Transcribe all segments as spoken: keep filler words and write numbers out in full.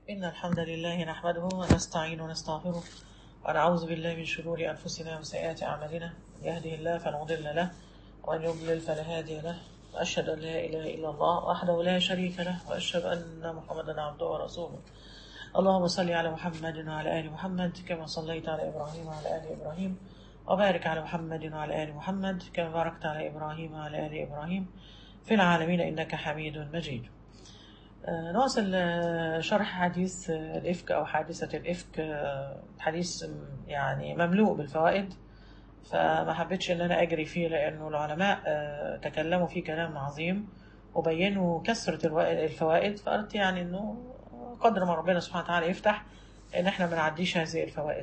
إن الحمد لله نحمده ونستعين ونستغفره ونعوذ بالله من شرور أنفسنا وسيئات أعمالنا. يهده الله فلا مضل له ومن يضلل فلا هادي له، وأشهد أن لا إله إلا الله وحده لا شريك له، وأشهد أن محمدا عبده ورسوله. اللهم صل على محمد وعلى آل محمد كما صليت على إبراهيم وعلى آل إبراهيم، وبارك على محمد وعلى آل محمد كما باركت على إبراهيم وعلى آل إبراهيم في العالمين إنك حميد مجيد. آه، نواصل آه، شرح حديث آه، الإفك أو حادثة الإفك. آه، حديث م- يعني مملوء بالفوائد، فما حبيتش إن أنا أجري فيه لأنه العلماء آه، تكلموا فيه كلام عظيم وبينوا كثرة الوا- الفوائد، فقلت يعني إنه قدر ما ربنا سبحانه وتعالى يفتح إن إحنا ما نعديش هذه الفوائد.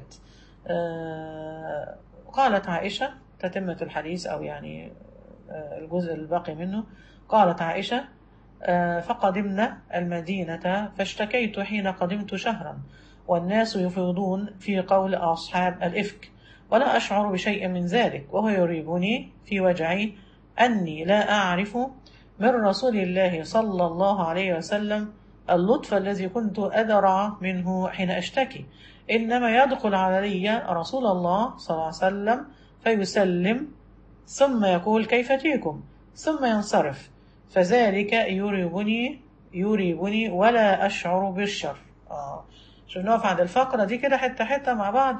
آه، قالت عائشة تتمة الحديث أو يعني آه، الجزء الباقي منه. قالت عائشة: آه، فقدمنا المدينة فاشتكيت حين قدمت شهرا والناس يفيضون في قول أصحاب الإفك، ولا أشعر بشيء من ذلك، وهو يريبني في وجعي أني لا أعرف من رسول الله صلى الله عليه وسلم اللطف الذي كنت أدرع منه حين أشتكي، إنما يدخل علي رسول الله صلى الله عليه وسلم فيسلم ثم يقول كيف تيكم ثم ينصرف، فذلك يريبني يريبني ولا أشعر بالشر. آه. شوف نقف عند الفقرة دي كده حتة حتة مع بعض.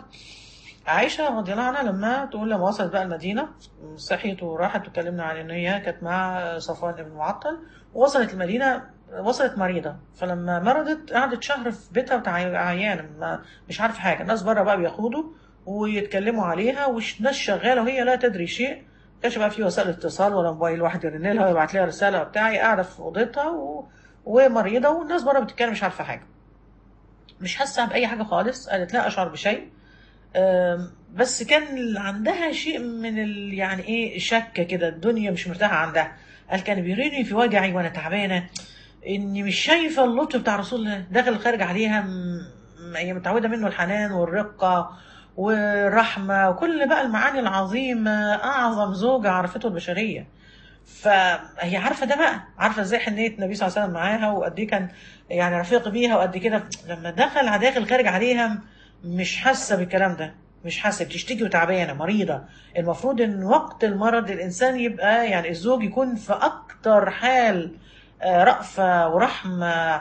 عائشة رضي الله عنها لما تقول لما وصلت بقى المدينة، صحيت وراحت وكلمنا عن إن هي كانت مع صفوان بن معطل، ووصلت المدينة وصلت مريضة، فلما مرضت قعدت شهر في بيتها عيانة ما- مش عارفة حاجة. الناس بره بقى بياخدوا ويتكلموا عليها والناس شغالة وهي لا تدري شيء. كانش بقى في وسائل اتصال ولا موبايل واحد يرن لها ويبعت لها رسالة بتاع، هي قاعدة في أوضتها و... ومريضة، والناس بره بتتكلم مش عارفة حاجة، مش حاسة بأي حاجة خالص. قالت لا أشعر بشيء. أم، بس كان عندها شيء من ال... يعني ايه شك كده، الدنيا مش مرتاحة عندها. قال كان بيريني في وجعي وانا تعبانة اني مش شايفة اللطف بتاع رسول الله داخل الخارج عليها. م... م- هي متعودة منه الحنان والرقة والرحمة وكل بقى المعاني العظيمة، أعظم زوجة عرفته البشرية. فهي عارفه ده بقى، عارفه ازاي حنيه النبي صلى الله عليه وسلم معاها وقد ايه كان يعني رفيق بيها وقد كده. لما دخل على داخل خارج عليها مش حاسه بالكلام ده، مش حاسه، بتشتكي وتعبانه مريضه. المفروض ان وقت المرض الانسان يبقى يعني الزوج يكون في اكتر حال آه، رأفة ورحمة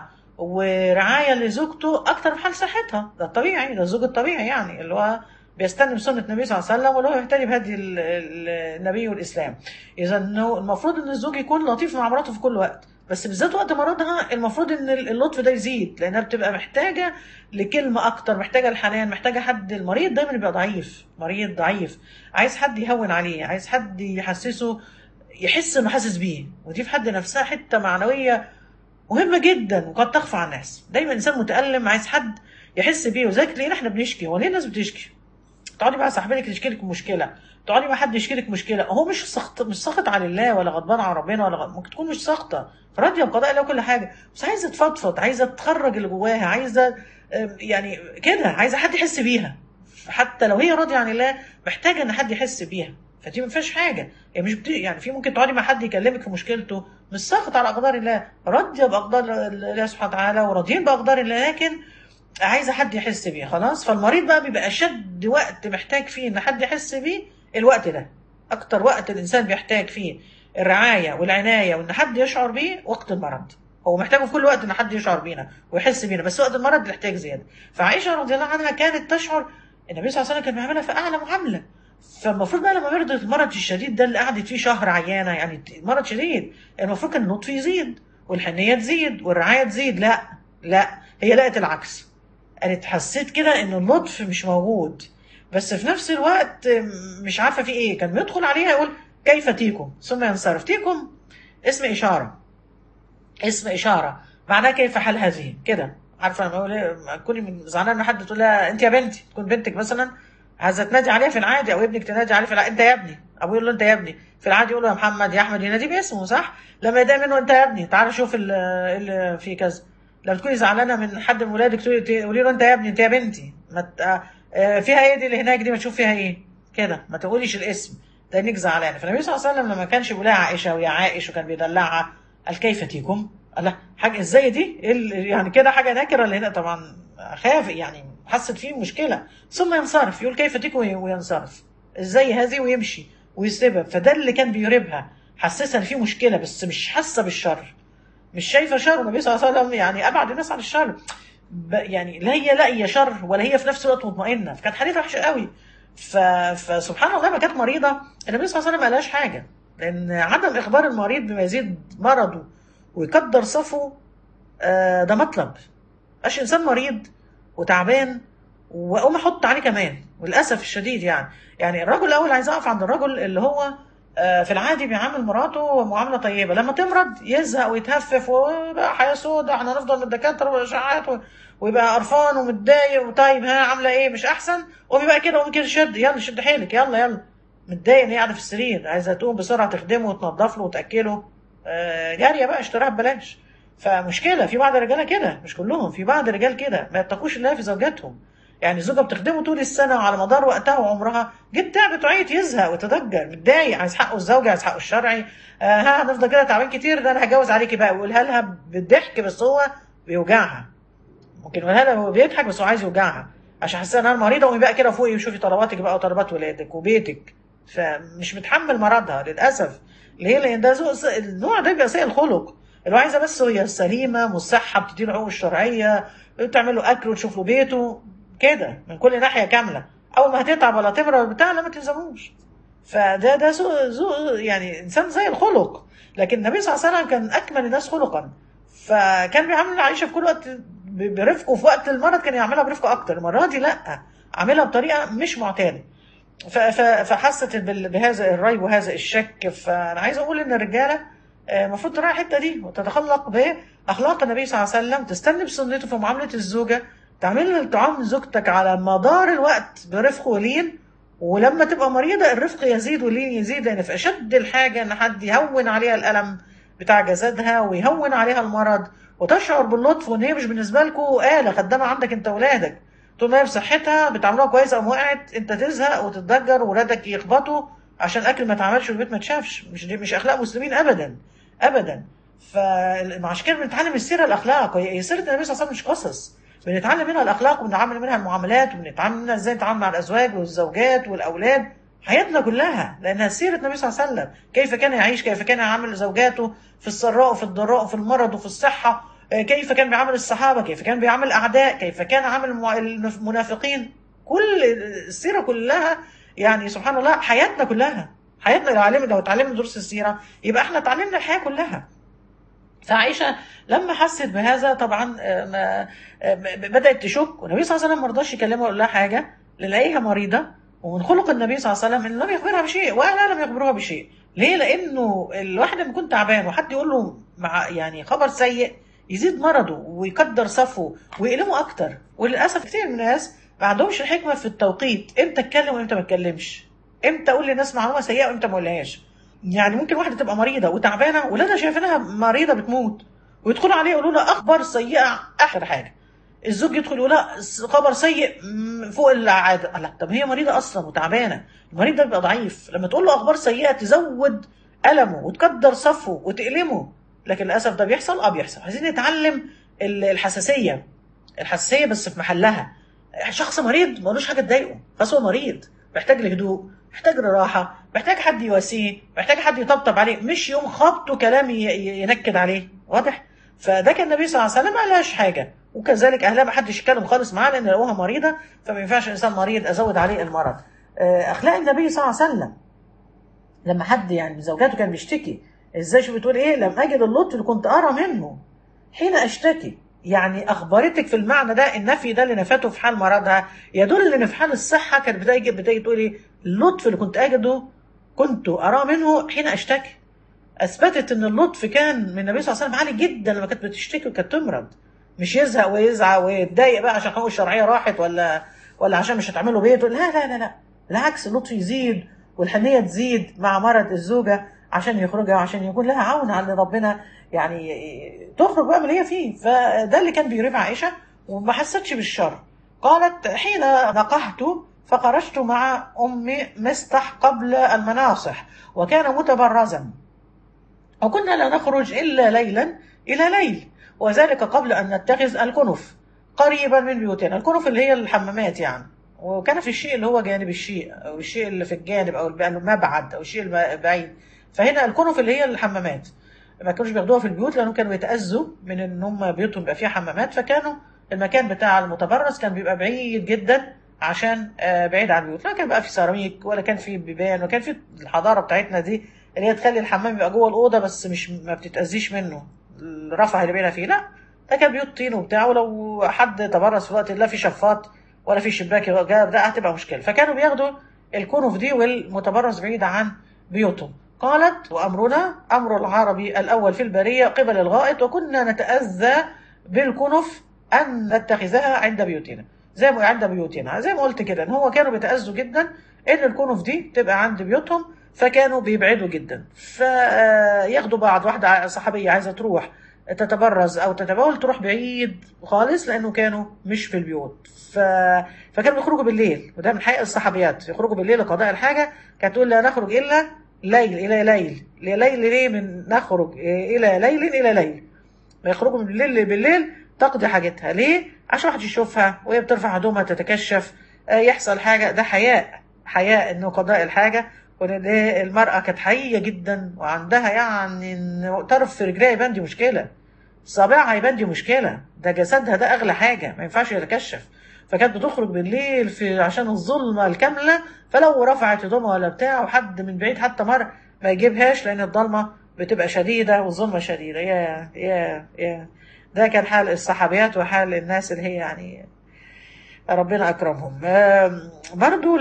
ورعاية لزوجته أكتر من حال صحتها. ده الطبيعي، ده الزوج الطبيعي يعني اللي هو بيستلم سنة النبي صلى الله عليه وسلم واللي هو يهتدي بهدي ال- ال- النبي والإسلام. إذا إنه المفروض إن الزوج يكون لطيف مع مراته في كل وقت، بس بالذات وقت مرضها المفروض إن اللطف ده يزيد، لأنها بتبقى محتاجة لكلمة أكتر، محتاجة الحنان، محتاجة حد. المريض دايما بيبقى ضعيف، مريض ضعيف، عايز حد يهون عليه، عايز حد يحسسه، يحس إنه حاسس بيه. ودي في حد نفسها حتة معنوية مهمة جدا وقد تخفى على الناس. دايما إنسان متألم عايز حد يحس بيه. وذلك ليه احنا بنشكي؟ وليه الناس بتشكي؟ تقعدي مع صاحبتك تشكي لك مشكله، تقعدي مع حد يشكي لك مشكله، هو مش سخط، مش ساخط على الله ولا غضبان على ربنا ولا غض... ممكن تكون مش ساخطه، راضيه بقضاء الله وكل حاجه، بس عايزه تفضفض، عايزه تخرج اللي جواها، عايزه آم، يعني كده عايزه حد يحس بيها. حتى لو هي راضيه عن الله محتاجه ان حد يحس بيها. فدي ما فيهاش حاجه، يعني مش بت... يعني في ممكن تقعدي مع حد يكلمك في مشكلته مش ساخط على اقدار الله، راضيه باقدار الله سبحانه وتعالى وراضيين باقدار الله، لكن عايزه حد يحس بيه. خلاص، فالمريض بقى بيبقى اشد وقت محتاج فيه ان حد يحس بيه الوقت ده. اكتر وقت الانسان بيحتاج فيه الرعايه والعنايه وان حد يشعر بيه وقت المرض. هو محتاجه في كل وقت ان حد يشعر بينا ويحس بينا، بس وقت المرض بيحتاج زياده. فعائشه رضي الله عنها كانت تشعر النبي صلى الله عليه وسلم كان بيعملها في اعلى معامله. فالمفروض بقى لما مرضت المرض الشديد ده اللي قعدت فيه شهر عيانه، يعني مرض شديد، المفروض كان اللطف يزيد والحنيه تزيد والرعايه تزيد. لا لا، هي لقت العكس. قالت حسيت كده ان اللطف مش موجود، بس في نفس الوقت مش عارفه في ايه. كان بيدخل عليها يقول كيف تيكم ثم ينصرف. تيكم اسم اشاره، اسم اشاره معناه كيف حال هذه كده. عارفه لما اقول ايه، لما تكوني من زعلانه من حد تقول لها انت يا بنتي، تكون بنتك مثلا عايزه تنادي عليها في العادي، او ابنك تنادي عليه في العادي انت يا ابني، ابوه يقول له انت يا ابني، في العادي يقول له يا محمد يا احمد، يناديه باسمه صح. لما يضايق منه انت يا ابني تعالى شوف ال- اللي في كذا. لما تكوني زعلانه من حد من ولادك تقولي تقولي له انت يا ابني انت يا بنتي، ما ت- آه، آه، فيها ايه دي اللي هناك دي، ما تشوف فيها ايه كده، ما تقوليش الاسم لانك زعلانه. فالنبي صلى الله عليه وسلم لما كانش بيقول لها عائشه ويا عائش وكان بيدلعها قال كيف تيكم. لا حاجه ازاي دي؟ إيه ال- يعني كده حاجه نكره اللي هنا طبعا. خاف يعني، حست فيه مشكله، ثم ينصرف يقول كيف تك وي- وينصرف. ازاي هذه؟ ويمشي ويسيبها. فده اللي كان بيريبها، حسسها ان في مشكله بس مش حاسه بالشر، مش شايفه شر. النبي صلى الله عليه وسلم يعني ابعد الناس عن الشر. ب- يعني لا هي لاقيه شر ولا هي في نفس الوقت مطمئنه، فكان حالتها وحشه قوي. ف... فسبحان الله لما كانت مريضه النبي صلى الله عليه وسلم ما قالهاش حاجه، لان عدم اخبار المريض بما يزيد مرضه ويقدر صفه، آه، ده مطلب. مبقاش انسان مريض وتعبان واقوم احط عليه كمان، وللاسف الشديد يعني. يعني الرجل الاول عايز اقف عند الرجل اللي هو آه، في العادي بيعامل مراته معامله طيبه، لما تمرض يزهق ويتهفف وبقى حياه سودة، احنا هنفضل من الدكاتره والاشعاعات و- ويبقى قرفان ومتضايق. وطيب ها عامله ايه؟ مش احسن؟ قومي بقى كده، قومي كده، شد يلا، شد حيلك، يلا يلا. متضايق ان هي قاعده في السرير، عايزه تقوم بسرعه تخدمه وتنظف له وتاكله، آه، جاريه بقى اشتراها ببلاش. فمشكله في بعض الرجاله كده، مش كلهم، في بعض الرجال كده ما يتقوش الله في زوجاتهم. يعني زوجة بتخدمه طول السنة وعلى مدار وقتها وعمرها، جيت تعبت وعيت يزهق ويتضجر، متضايق، عايز حقه الزوجي، عايز حقه الشرعي. آه ها هنفضل كده تعبان كتير؟ ده انا هتجوز عليكي بقى. ويقولها لها بالضحك بس هو بيوجعها. ممكن يقولها لها وهو بيضحك بس هو عايز يوجعها عشان حاسه انها مريضه. ويبقى كده فوقي وشوفي طلباتك بقى وطلبات ولادك وبيتك. فمش متحمل مرضها للاسف. ليه؟ لان ده ذوق- النوع ده بيبقى سيء الخلق. اللي هو عايزه بس هي سليمه مصحه، بتديله حقوق الشرعيه، بتعمل له اكل وتشوف له بيته كده من كل ناحيه كامله. اول ما هتتعب ولا تمرض ولا بتاع لا ما تلزموش. فده ده سوء سوء يعني انسان زي الخلق. لكن النبي صلى الله عليه وسلم كان اكمل الناس خلقا، فكان بيعامل عائشه في كل وقت ب- برفق، وفي وقت المرض كان يعملها برفق اكتر. المره دي لا، عاملها بطريقه مش معتاده. ف- ف- فحست بال- بهذا الريب وهذا الشك. فانا عايز اقول ان الرجاله آه، المفروض تراعي الحته دي وتتخلق باخلاق النبي صلى الله عليه وسلم، تستنى بسنته في معامله الزوجه، تعمل تعامل زوجتك على مدار الوقت برفق ولين. ولما تبقى مريضه الرفق يزيد واللين يزيد، لان في اشد الحاجه ان حد يهون عليها الالم بتاع جسدها ويهون عليها المرض، وتشعر باللطف وان هي مش بالنسبه لكم آلة خدامه عندك انت واولادك. طول ما هي بصحتها بتعملوها كويس، او وقعت انت تزهق وتتضجر وولادك يخبطوا عشان الاكل ما اتعملش والبيت ما اتشافش. مش دي مش اخلاق مسلمين ابدا ابدا. فعشان كده بنتعلم السيره الاخلاق. هي هي سيره النبي صلى الله عليه وسلم مش قصص، بنتعلم منها الاخلاق وبنتعلم منها المعاملات وبنتعلم منها ازاي نتعامل مع الازواج والزوجات والاولاد، حياتنا كلها. لانها سيره النبي صلى الله عليه وسلم، كيف كان يعيش، كيف كان يعامل زوجاته في السراء وفي الضراء وفي المرض وفي الصحه، آه، كيف كان بيعامل الصحابه، كيف كان بيعامل الاعداء، كيف كان عامل المع- المنافقين. كل السيره كلها يعني سبحان الله حياتنا كلها. حياتنا لو علمنا لو اتعلمنا دروس السيره يبقى احنا اتعلمنا الحياه كلها. فعائشة لما حست بهذا طبعا آه، ما- آه، بدأت تشك. والنبي صلى الله عليه وسلم ما رضاش يكلمها ويقول لها حاجة، لنلاقيها مريضة. ومن خلق النبي صلى الله عليه وسلم انه لم يخبرها بشيء واهلها لم يخبروها بشيء. ليه؟ لانه الواحد لما يكون تعبان وحد يقول له مع يعني خبر سيء يزيد مرضه ويقدر صفه ويألمه اكتر. وللاسف كتير من الناس ما عندهمش الحكمة في التوقيت، امتى اتكلم وامتى ما اتكلمش، امتى اقول للناس معلومة سيئة وامتى ما اقولهاش. يعني ممكن واحده تبقى مريضه وتعبانه ولادها شايفينها مريضه بتموت، ويدخلوا عليها يقولوا لها اخبار سيئه اخر حاجه. الزوج يدخل يقول لها خبر سيء م- فوق العاده. لا، طب هي مريضه اصلا وتعبانه، المريض ده بيبقى ضعيف. لما تقول له اخبار سيئه تزود المه وتكدر صفه وتألمه. لكن للاسف ده بيحصل. اه بيحصل. عايزين نتعلم ال- الحساسيه. الحساسيه بس في محلها. شخص مريض ما قالوش حاجه تضايقه، بس هو مريض محتاج لهدوء، محتاج لراحه، محتاج حد يواسيه، محتاج حد يطبطب عليه، مش يوم خبطه كلام ي- ي- ينكد عليه. واضح؟ فده كان النبي صلى الله عليه وسلم ما قالهاش حاجه، وكذلك اهلها ما حدش يتكلم خالص معاها لان لقوها مريضه. فما ينفعش انسان مريض ازود عليه المرض. آه، اخلاق النبي صلى الله عليه وسلم لما حد يعني من زوجاته كان بيشتكي، ازاي شو بتقول ايه؟ لم اجد اللطف اللي كنت ارى منه حين اشتكي. يعني اخبرتك في المعنى ده. النفي ده اللي نفته في حال مرضها يدل ان في حال الصحه كانت بتيجي بتيجي تقول ايه؟ اللطف اللي كنت اجده كنت ارى منه حين اشتكي. اثبتت ان اللطف كان من النبي صلى الله عليه وسلم عالي جدا لما كانت بتشتكي وكانت تمرض. مش يزهق ويزعق ويتضايق بقى عشان حقوق الشرعيه راحت، ولا ولا عشان مش هتعملوا بيت. لا لا لا لا، بالعكس اللطف يزيد والحنيه تزيد مع مرض الزوجه عشان يخرجها وعشان يكون لها عون على ربنا، يعني تخرج بقى من اللي هي فيه. فده اللي كان بيريب عائشه وما حستش بالشر. قالت حين نقحت فخرجت مع أم مستح قبل المناصح وكان متبرزا، وكنا لا نخرج إلا ليلا إلى ليل، وذلك قبل أن نتخذ الكنف قريبا من بيوتنا. الكنف اللي هي الحمامات يعني، وكان في الشيء اللي هو جانب الشيء، أو الشيء اللي في الجانب، أو المبعد، أو الشيء البعيد. فهنا الكنف اللي هي الحمامات، ما كانوش بياخدوها في البيوت لأنهم كانوا بيتأذوا من إن هم بيوتهم بيبقى فيها حمامات، فكانوا المكان بتاع المتبرز كان بيبقى بعيد جدا عشان بعيد عن البيوت. لا كان بقى في سيراميك، ولا كان في بيبان، وكان في الحضارة بتاعتنا دي اللي هي تخلي الحمام يبقى جوه الأوضة بس مش ما بتتأذيش منه الرفع اللي بينا فيه. لا ده كان بيوت طين وبتاع، ولو حد تبرز في الوقت لا في شفاط ولا في شباك جاب ده هتبقى مشكله. فكانوا بياخدوا الكنف دي والمتبرز بعيد عن بيوتهم. قالت: وامرنا امر العربي الاول في البريه قبل الغائط، وكنا نتاذى بالكنف ان نتخذها عند بيوتنا، زي ما عند بيوتنا زي ما قلت كده، ان هو كانوا بيتاذوا جدا ان الكنف دي تبقى عند بيوتهم، فكانوا بيبعدوا جدا. فياخدوا بعض، واحده صحابيه عايزه تروح تتبرز او تتبول تروح بعيد خالص لانه كانوا مش في البيوت. ف... فكانوا بيخرجوا بالليل، وده من حقيقة الصحابيات يخرجوا بالليل لقضاء الحاجه. كانت تقول لا نخرج الا ليل الى ليل. ليل ليه؟ من نخرج الى ليل الى ليل، يخرجوا من بالليل بالليل تقضي حاجتها. ليه؟ عشان واحد يشوفها وهي بترفع هدومها تتكشف، يحصل حاجه، ده حياء، حياء انه قضاء الحاجه. وان المراه كانت حقيقيه جدا وعندها يعني طرف في رجليها يبان دي مشكله، صابعها يبان دي مشكله، ده جسدها ده اغلى حاجه ما ينفعش يتكشف. فكانت بتخرج بالليل في عشان الظلمه الكامله، فلو رفعت هدومها ولا بتاع وحد من بعيد حتى مر ما يجيبهاش، لان الضلمه بتبقى شديده والظلمه شديده. يا يا يا ده كان حال الصحابيات وحال الناس اللي هي يعني ربنا اكرمهم. برضو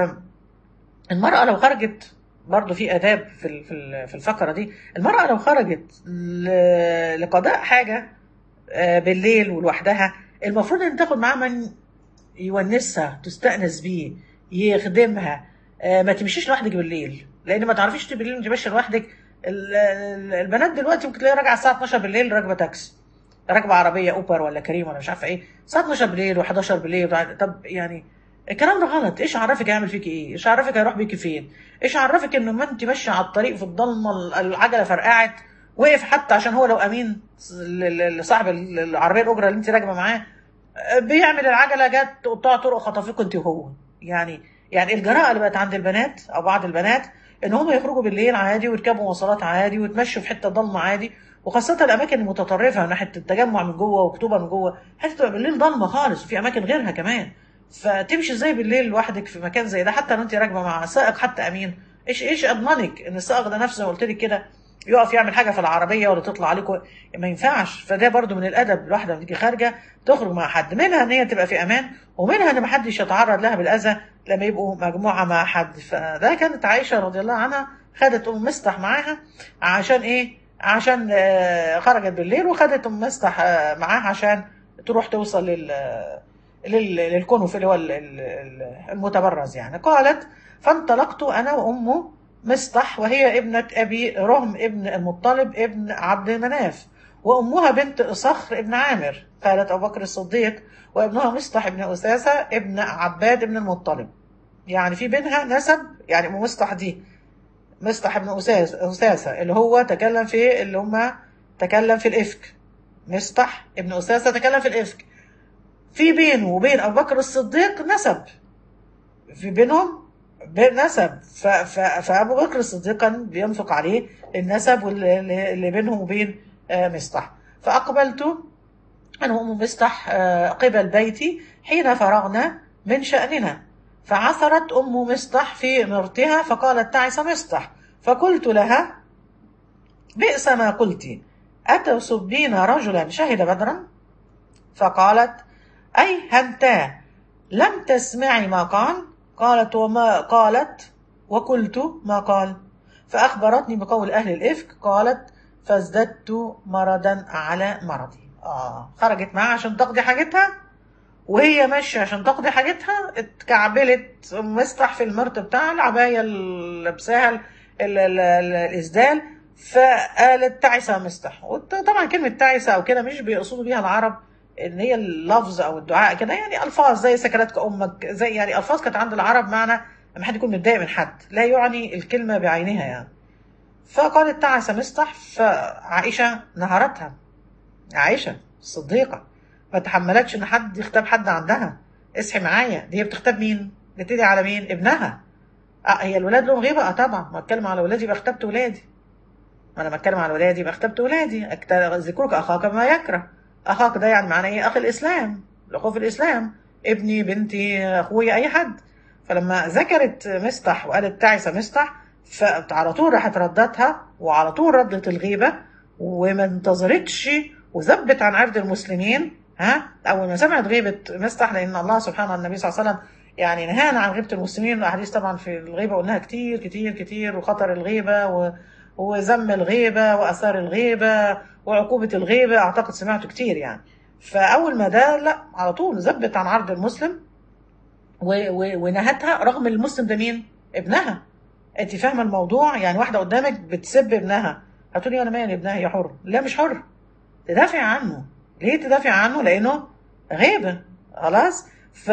المراه لو خرجت، برضو في اداب في في الفقره دي، المراه لو خرجت لقضاء حاجه بالليل ولوحدها، المفروض ان تاخد معاها من يونسها، تستأنس بيه، يخدمها. ما تمشيش لوحدك بالليل، لان ما تعرفيش بالليل انت ماشيه لوحدك. البنات دلوقتي ممكن تلاقيها راجعه الساعه اتناشر بالليل راكبه تاكسي، راكبه عربيه اوبر ولا كريم ولا مش عارفه ايه، الساعه اتناشر بالليل و11 بالليل. طب يعني الكلام ده غلط. ايش عرفك هيعمل فيكي ايه؟ ايش عرفك هيروح بيكي فين؟ ايش عرفك انه ما انت ماشيه على الطريق في الضلمه العجله فرقعت، وقف حتى عشان هو لو امين لصاحب العربيه الاجره اللي انت راكبه معاه بيعمل العجله جت تقطع طرق خطفيكوا انت وهو. يعني يعني الجراءه اللي بقت عند البنات او بعض البنات ان هم يخرجوا بالليل عادي ويركبوا مواصلات عادي ويتمشوا في حته ضلمه عادي، وخاصه الاماكن المتطرفه من ناحيه التجمع من جوه واكتوبر من جوه، حته بالليل ضلمه خالص وفي اماكن غيرها كمان. فتمشي ازاي بالليل لوحدك في مكان زي ده، حتى لو انت راكبه مع سائق حتى امين؟ ايش ايش اضمنك ان السائق ده نفسه قلت لك كده يقف يعمل حاجه في العربيه ولا تطلع عليكم؟ ما ينفعش. فده برضو من الادب، الواحده لما تيجي خارجه تخرج مع حد، منها ان هي تبقى في امان، ومنها ان ما حدش يتعرض لها بالاذى لما يبقوا مجموعه مع حد. فده كانت عائشه رضي الله عنها خدت ام مستح معاها عشان ايه؟ عشان آه خرجت بالليل وخدت ام مستح آه معاها عشان تروح توصل لل للكنف اللي هو المتبرز يعني. قالت: فانطلقت انا وام مصطح وهي ابنة أبي رهم ابن المطلب ابن عبد مناف، وأمها بنت صخر ابن عامر. قالت أبو بكر الصديق: وابنها مصطح ابن أساسة ابن عباد ابن المطلب. يعني في بينها نسب، يعني أم مصطح دي مصطح ابن أساسة اللي هو تكلم في اللي هم تكلم في الإفك، مصطح ابن أساسة تكلم في الإفك، في بينه وبين أبو بكر الصديق نسب، في بينهم نسب. فابو بكر الصديق كان بينفق عليه النسب اللي بينهم وبين مصطح. فاقبلت انا وام مصطح قبل بيتي حين فرغنا من شاننا، فعثرت ام مصطح في مرتها فقالت: تعس مصطح. فقلت لها: بئس ما قلت، اتسبين رجلا شهد بدرا؟ فقالت: اي هنتا، لم تسمعي ما قال؟ قالت: وما قالت؟ وقلت: ما قال. فأخبرتني بقول أهل الإفك. قالت: فازددت مرضا على مرضي. آه خرجت معها عشان تقضي حاجتها، وهي ماشية عشان تقضي حاجتها اتكعبلت مصطح في المرت بتاع العباية اللي لابساها الإسدال، فقالت: تعسة مصطح. وطبعا كلمة تعسة أو كده مش بيقصدوا بيها العرب ان هي اللفظ او الدعاء كده، يعني الفاظ زي سكرتك امك، زي يعني الفاظ كانت عند العرب معنى لما حد يكون متضايق من حد، لا يعني الكلمه بعينها يعني. فقالت: تعس مصطح. فعائشه نهرتها عائشه الصديقه ما تحملتش ان حد يغتاب حد عندها. اصحي معايا، دي بتغتاب مين؟ بتدعي على مين؟ ابنها. اه هي الولاد لهم غيبه؟ اه طبعا، ما اتكلم على ولادي يبقى اغتبت ولادي. ما انا بتكلم على ولادي يبقى اغتبت ولادي. أكت- ذكرك اخاك بما يكره. اخاك ده يعني معناه ايه؟ اخ الاسلام، الاخوه في الاسلام، ابني بنتي اخويا اي حد. فلما ذكرت مستح وقالت تعس مستح، فعلى طول راحت ردتها، وعلى طول ردت الغيبه، وما انتظرتش، وذبت عن عرض المسلمين. ها، اول ما سمعت غيبه مستح، لان الله سبحانه النبي صلى الله عليه وسلم يعني نهانا عن غيبه المسلمين. الاحاديث طبعا في الغيبه قلناها كتير كتير كتير، وخطر الغيبه و وذم الغيبة وأثار الغيبة وعقوبة الغيبة، أعتقد سمعته كتير يعني. فأول ما ده لا، على طول ذبت عن عرض المسلم و... و... ونهتها، رغم المسلم ده مين؟ ابنها. أنت فاهمة الموضوع؟ يعني واحدة قدامك بتسب ابنها، هتقولي أنا مالي ابنها، هي حر. لا مش حر، تدافع عنه. ليه تدافع عنه؟ لأنه غيبة. خلاص. ف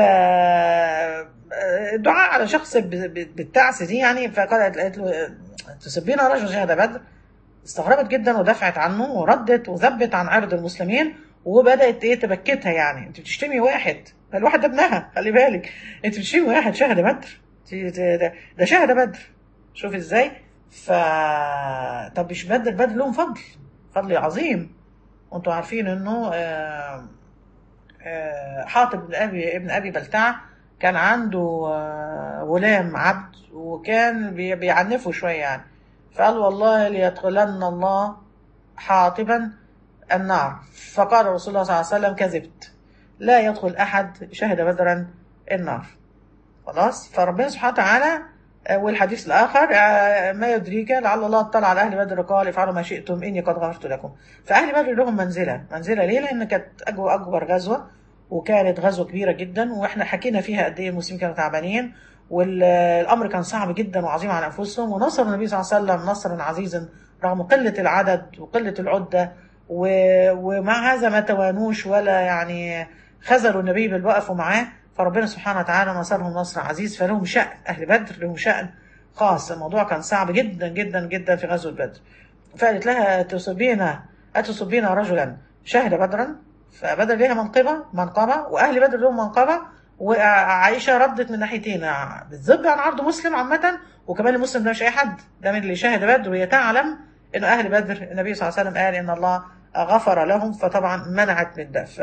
دعاء على شخص ب- ب- بالتعس دي يعني. فقالت قالت له تسبين رجل شهد بدر. استغربت جدا ودافعت عنه وردت وذبت عن عرض المسلمين، وبدات ايه تبكتها. يعني انت بتشتمي واحد، الواحد ده ابنها، خلي بالك. انت بتشتمي واحد شهد بدر، انت- ده ده شهد بدر. شوف ازاي. ف طب مش بدر؟ بدر لهم فضل، فضل عظيم. وانتوا عارفين انه آه، آه، حاطب بن ابي ابن ابي بلتعه كان عنده آه، غلام عبد، وكان بي- بيعنفه شويه يعني. فقال والله ليدخلن الله حاطبا النار. فقال رسول الله صلى الله عليه وسلم كذبت، لا يدخل احد شهد بدرا النار. خلاص. فربنا سبحانه وتعالى آه، والحديث الآخر آه، ما يدريك لعل الله اطلع على أهل بدر قال افعلوا ما شئتم إني قد غفرت لكم. فأهل بدر لهم منزلة. منزلة ليه؟ لأن كانت أجو- أكبر غزوة، وكانت غزوة كبيرة جدا، وإحنا حكينا فيها قد إيه المسلمين كانوا تعبانين، والأمر كان صعب جدا وعظيم على أنفسهم. ونصر النبي صلى الله عليه وسلم نصرا عزيزا رغم قلة العدد وقلة العدة. و- ومع هذا ما توانوش ولا يعني خذلوا النبي بل وقفوا معاه. فربنا سبحانه وتعالى نصرهم نصر عزيز. فلهم شأن، أهل بدر لهم شأن خاص. الموضوع كان صعب جدا جدا جدا في غزوة بدر. فقالت لها تصبين أتصبين رجلا شهد بدرا. فبدر ليها منقبة منقبة، وأهل بدر لهم منقبة. وعائشة ردت من ناحيتين، بتذب عن عرض مسلم عامة، وكمان المسلم ده مش أي حد، ده من اللي شاهد بدر، وهي تعلم إنه أهل بدر النبي صلى الله عليه وسلم قال إن الله غفر لهم، فطبعا منعت من ده. ف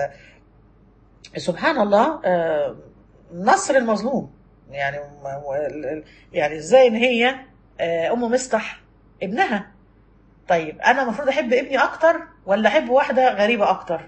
سبحان الله. آه، نصر المظلوم يعني. يعني ازاي ان هي آه، ام مصطح ابنها. طيب انا المفروض احب ابني اكتر ولا احب واحده غريبه اكتر؟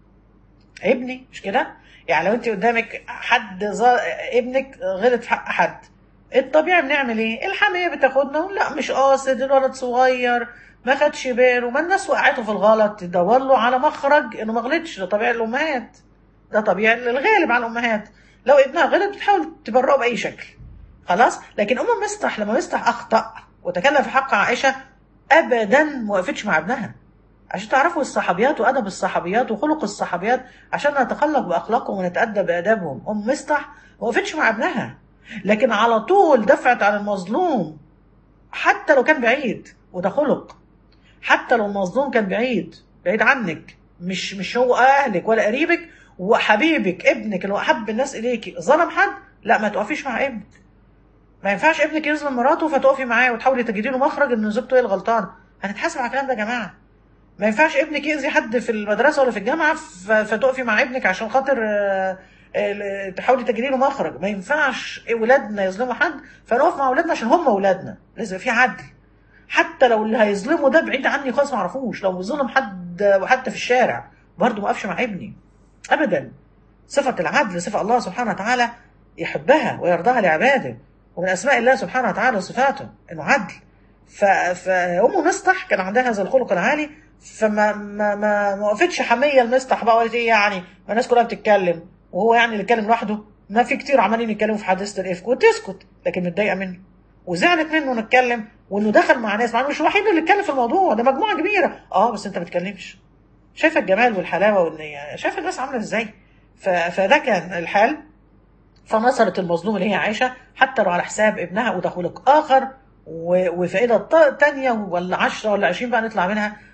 ابني، مش كده؟ يعني لو انت قدامك حد ظا... ابنك غلط في حق حد، الطبيعي بنعمل ايه؟ الحمية بتاخدنا، لا مش قاصد، الولد صغير ما خدش باله، ما الناس وقعته في الغلط، تدور له على مخرج انه ما غلطش. ده طبيعي الامهات، ده طبيعي الغالب على الامهات. لو ابنها غلط بتحاول تبرئه باي شكل. خلاص. لكن ام مستح لما مستح اخطا وتكلم في حق عائشه، ابدا ما وقفتش مع ابنها. عشان تعرفوا الصحابيات وادب الصحابيات وخلق الصحابيات، عشان نتخلق باخلاقهم ونتادب بادابهم. ام مستح ما وقفتش مع ابنها، لكن على طول دفعت عن المظلوم حتى لو كان بعيد. وده خلق. حتى لو المظلوم كان بعيد بعيد عنك، مش مش هو اهلك ولا قريبك، وحبيبك ابنك اللي هو احب الناس اليكي ظلم حد، لا ما توقفيش مع ابنك. ما ينفعش ابنك يظلم مراته فتقفي معاه وتحاولي تجدي له مخرج ان زوجته هي الغلطانه. هتتحاسب على الكلام ده يا جماعه. ما ينفعش ابنك يأذي حد في المدرسة ولا في الجامعة ف- فتقفي مع ابنك عشان خاطر آه، آه، تحاولي تجري له مخرج. ما ينفعش ولادنا يظلموا حد فنقف مع ولادنا عشان هم ولادنا. لازم في عدل. حتى لو اللي هيظلمه ده بعيد عني خالص ما اعرفوش، لو ظلم حد وحتى في الشارع برضه ما اقفش مع ابني ابدا. صفة العدل صفة الله سبحانه وتعالى يحبها ويرضاها لعباده، ومن اسماء الله سبحانه وتعالى وصفاته انه عدل. ف... فأم مصطح كان عندها هذا الخلق العالي. فما ما ما ما وقفتش حميه المصطح بقى وقالت ايه يعني، ما الناس كلها بتتكلم وهو يعني اللي يتكلم لوحده؟ ما في كتير عمالين يتكلموا في حادثه الافك وتسكت، لكن متضايقه منه وزعلت منه انه اتكلم، وانه دخل مع ناس، مع انه مش الوحيد اللي اتكلم في الموضوع ده، مجموعه كبيره. اه بس انت ما بتتكلمش. شايفه الجمال والحلاوه والنية، شايفه الناس عامله ازاي. ف... فده كان الحال. فنصرت المظلوم اللي هي عائشة حتى لو على حساب ابنها، وده خلق آخر و- وفائدة ط- تانية ولا عشرة ولا عشرين بقى نطلع منها.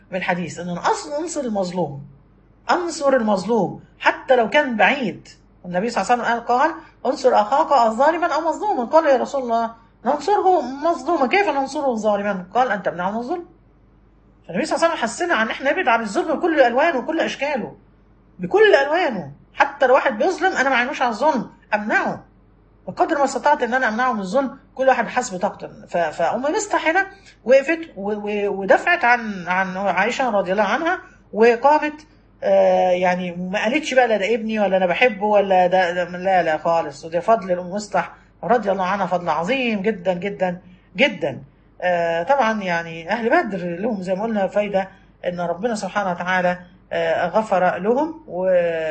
بالحديث ان انا اصلا انصر المظلوم، انصر المظلوم حتى لو كان بعيد. النبي صلى الله عليه وسلم قال انصر اخاك ظالما او مظلوما. قال يا رسول الله ننصره مظلوما، كيف ننصره ظالما؟ قال ان تمنعه من الظلم. فالنبي صلى الله عليه وسلم حسنا عن احنا نبعد عن الظلم بكل الوانه وكل اشكاله، بكل الوانه. حتى لو واحد بيظلم انا ما عينوش على الظلم، امنعه بقدر ما استطعت ان انا امنعه من الظلم، كل واحد بحسب طاقته. فام مصطح هنا وقفت ودفعت عن عن عائشه رضي الله عنها وقامت. آه يعني ما قالتش بقى لا ده ابني ولا انا بحبه ولا ده, ده لا لا خالص. وده فضل الام مصطح رضي الله عنها، فضل عظيم جدا جدا جدا. آه طبعا يعني اهل بدر لهم زي ما قلنا فايده ان ربنا سبحانه وتعالى آه غفر لهم، و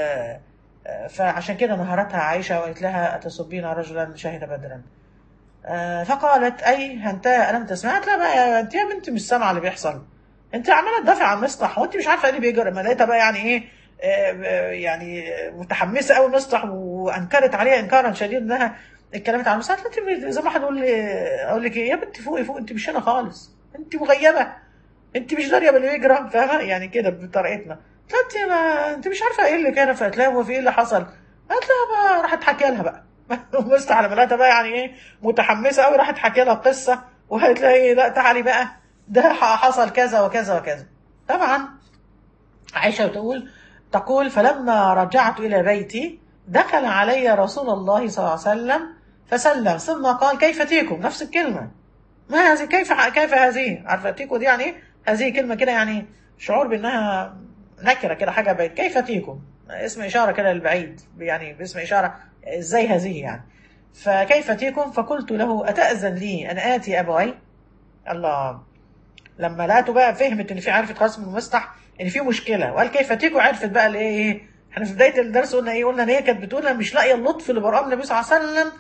فعشان كده نهرتها عائشه وقالت لها اتسبين رجلا شهد بدرا. آه فقالت اي هنتا الم تسمعت؟ لا بقى انت يا بنتي مش سامعه اللي بيحصل، انت عماله تدافع عن مصطح وانت مش عارفه ايه اللي بيجرى. ما لقيتها بقى يعني ايه آه يعني متحمسه قوي مصطح وانكرت عليها انكارا شديدا انها اتكلمت عن مصطح. انت زي ما واحد يقول لي اقول لك ايه يا بنتي فوقي فوق، انت مش هنا خالص، انت مغيبه، انت مش داريه باللي بيجرى، فاهمه يعني كده بطريقتنا. قالت لي ما انت مش عارفه ايه اللي كان. فقالت لها هو في ايه اللي حصل؟ قالت لها ما راحت حكي لها بقى مصطح على ملاتها بقى يعني ايه متحمسه قوي، راحت حكي لها القصه وقالت لها ايه لا تعالي بقى ده حصل كذا وكذا وكذا. طبعا عائشه تقول تقول فلما رجعت الى بيتي دخل علي رسول الله صلى الله عليه وسلم فسلم ثم قال كيف تيكم؟ نفس الكلمه. ما هذه كيف كيف هذه؟ عارفه تيكو دي يعني ايه؟ هذه كلمه كده يعني شعور بانها نكره كده حاجه بعيد. كيف تيكم؟ اسم اشاره كده للبعيد، يعني باسم اشاره ازاي هذه يعني. فكيف تيكم؟ فقلت له اتاذن لي ان اتي ابوي؟ الله، لما لقيته بقى فهمت ان في، عرفت خلاص من المصطح ان في مشكله وقال كيف تيكم، عرفت بقى الايه ايه. احنا في بدايه الدرس قلنا ايه؟ قلنا ان هي كانت بتقول انا مش لاقيه اللطف اللي برام النبي صلى الله عليه وسلم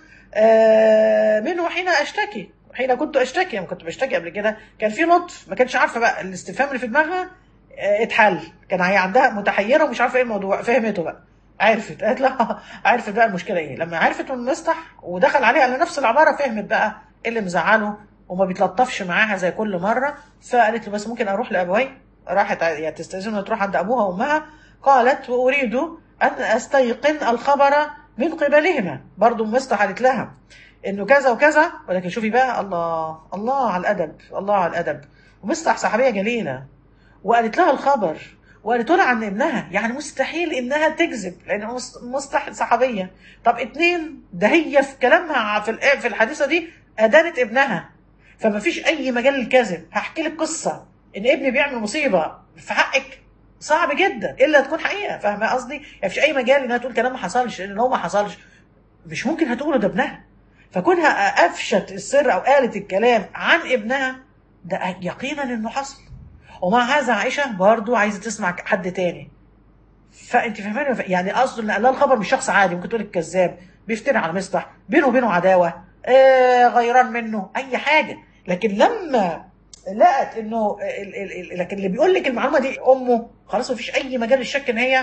آه منه حين اشتكي، حين كنت اشتكي. لما كنت بشتكي قبل كده كان في لطف، ما كانتش عارفه بقى الاستفهام اللي في دماغها اه اتحل. كان هي عندها متحيره ومش عارفه ايه الموضوع، فهمته بقى، عرفت، قالت لها عرفت بقى المشكله ايه. لما عرفت من المصطح ودخل عليها على نفس العباره فهمت بقى ايه اللي مزعله وما بيتلطفش معاها زي كل مره. فقالت له بس ممكن اروح لابوي؟ راحت يعني تستاذن تروح عند ابوها وامها. قالت واريد ان استيقن الخبر من قبلهما. برضو المصطح قالت لها انه كذا وكذا، ولكن شوفي بقى الله الله على الادب، الله على الادب. ومصطح صحابيه جليله وقالت لها الخبر وقالت لها عن ابنها، يعني مستحيل انها تكذب لان مصطح صحابيه. طب اتنين، ده هي في كلامها في في الحادثه دي ادانت ابنها، فما فيش اي مجال للكذب. هحكي لك قصه ان ابني بيعمل مصيبه في حقك، صعب جدا الا تكون حقيقه، فاهمه قصدي؟ يعني مفيش اي مجال انها تقول كلام ما حصلش، لان هو ما حصلش مش ممكن هتقوله ده ابنها. فكونها افشت السر او قالت الكلام عن ابنها ده يقينا انه حصل. ومع هذا عائشه برضو عايزه تسمع حد تاني. فانت فاهماني؟ يعني قصده ان قال لها الخبر مش شخص عادي ممكن تقول الكذاب بيفتري على مصطح، بينه وبينه عداوه، آه غيران منه اي حاجه. لكن لما لقت انه ال ال ال لكن اللي بيقول لك المعلومه دي امه، خلاص مفيش اي مجال للشك ان هي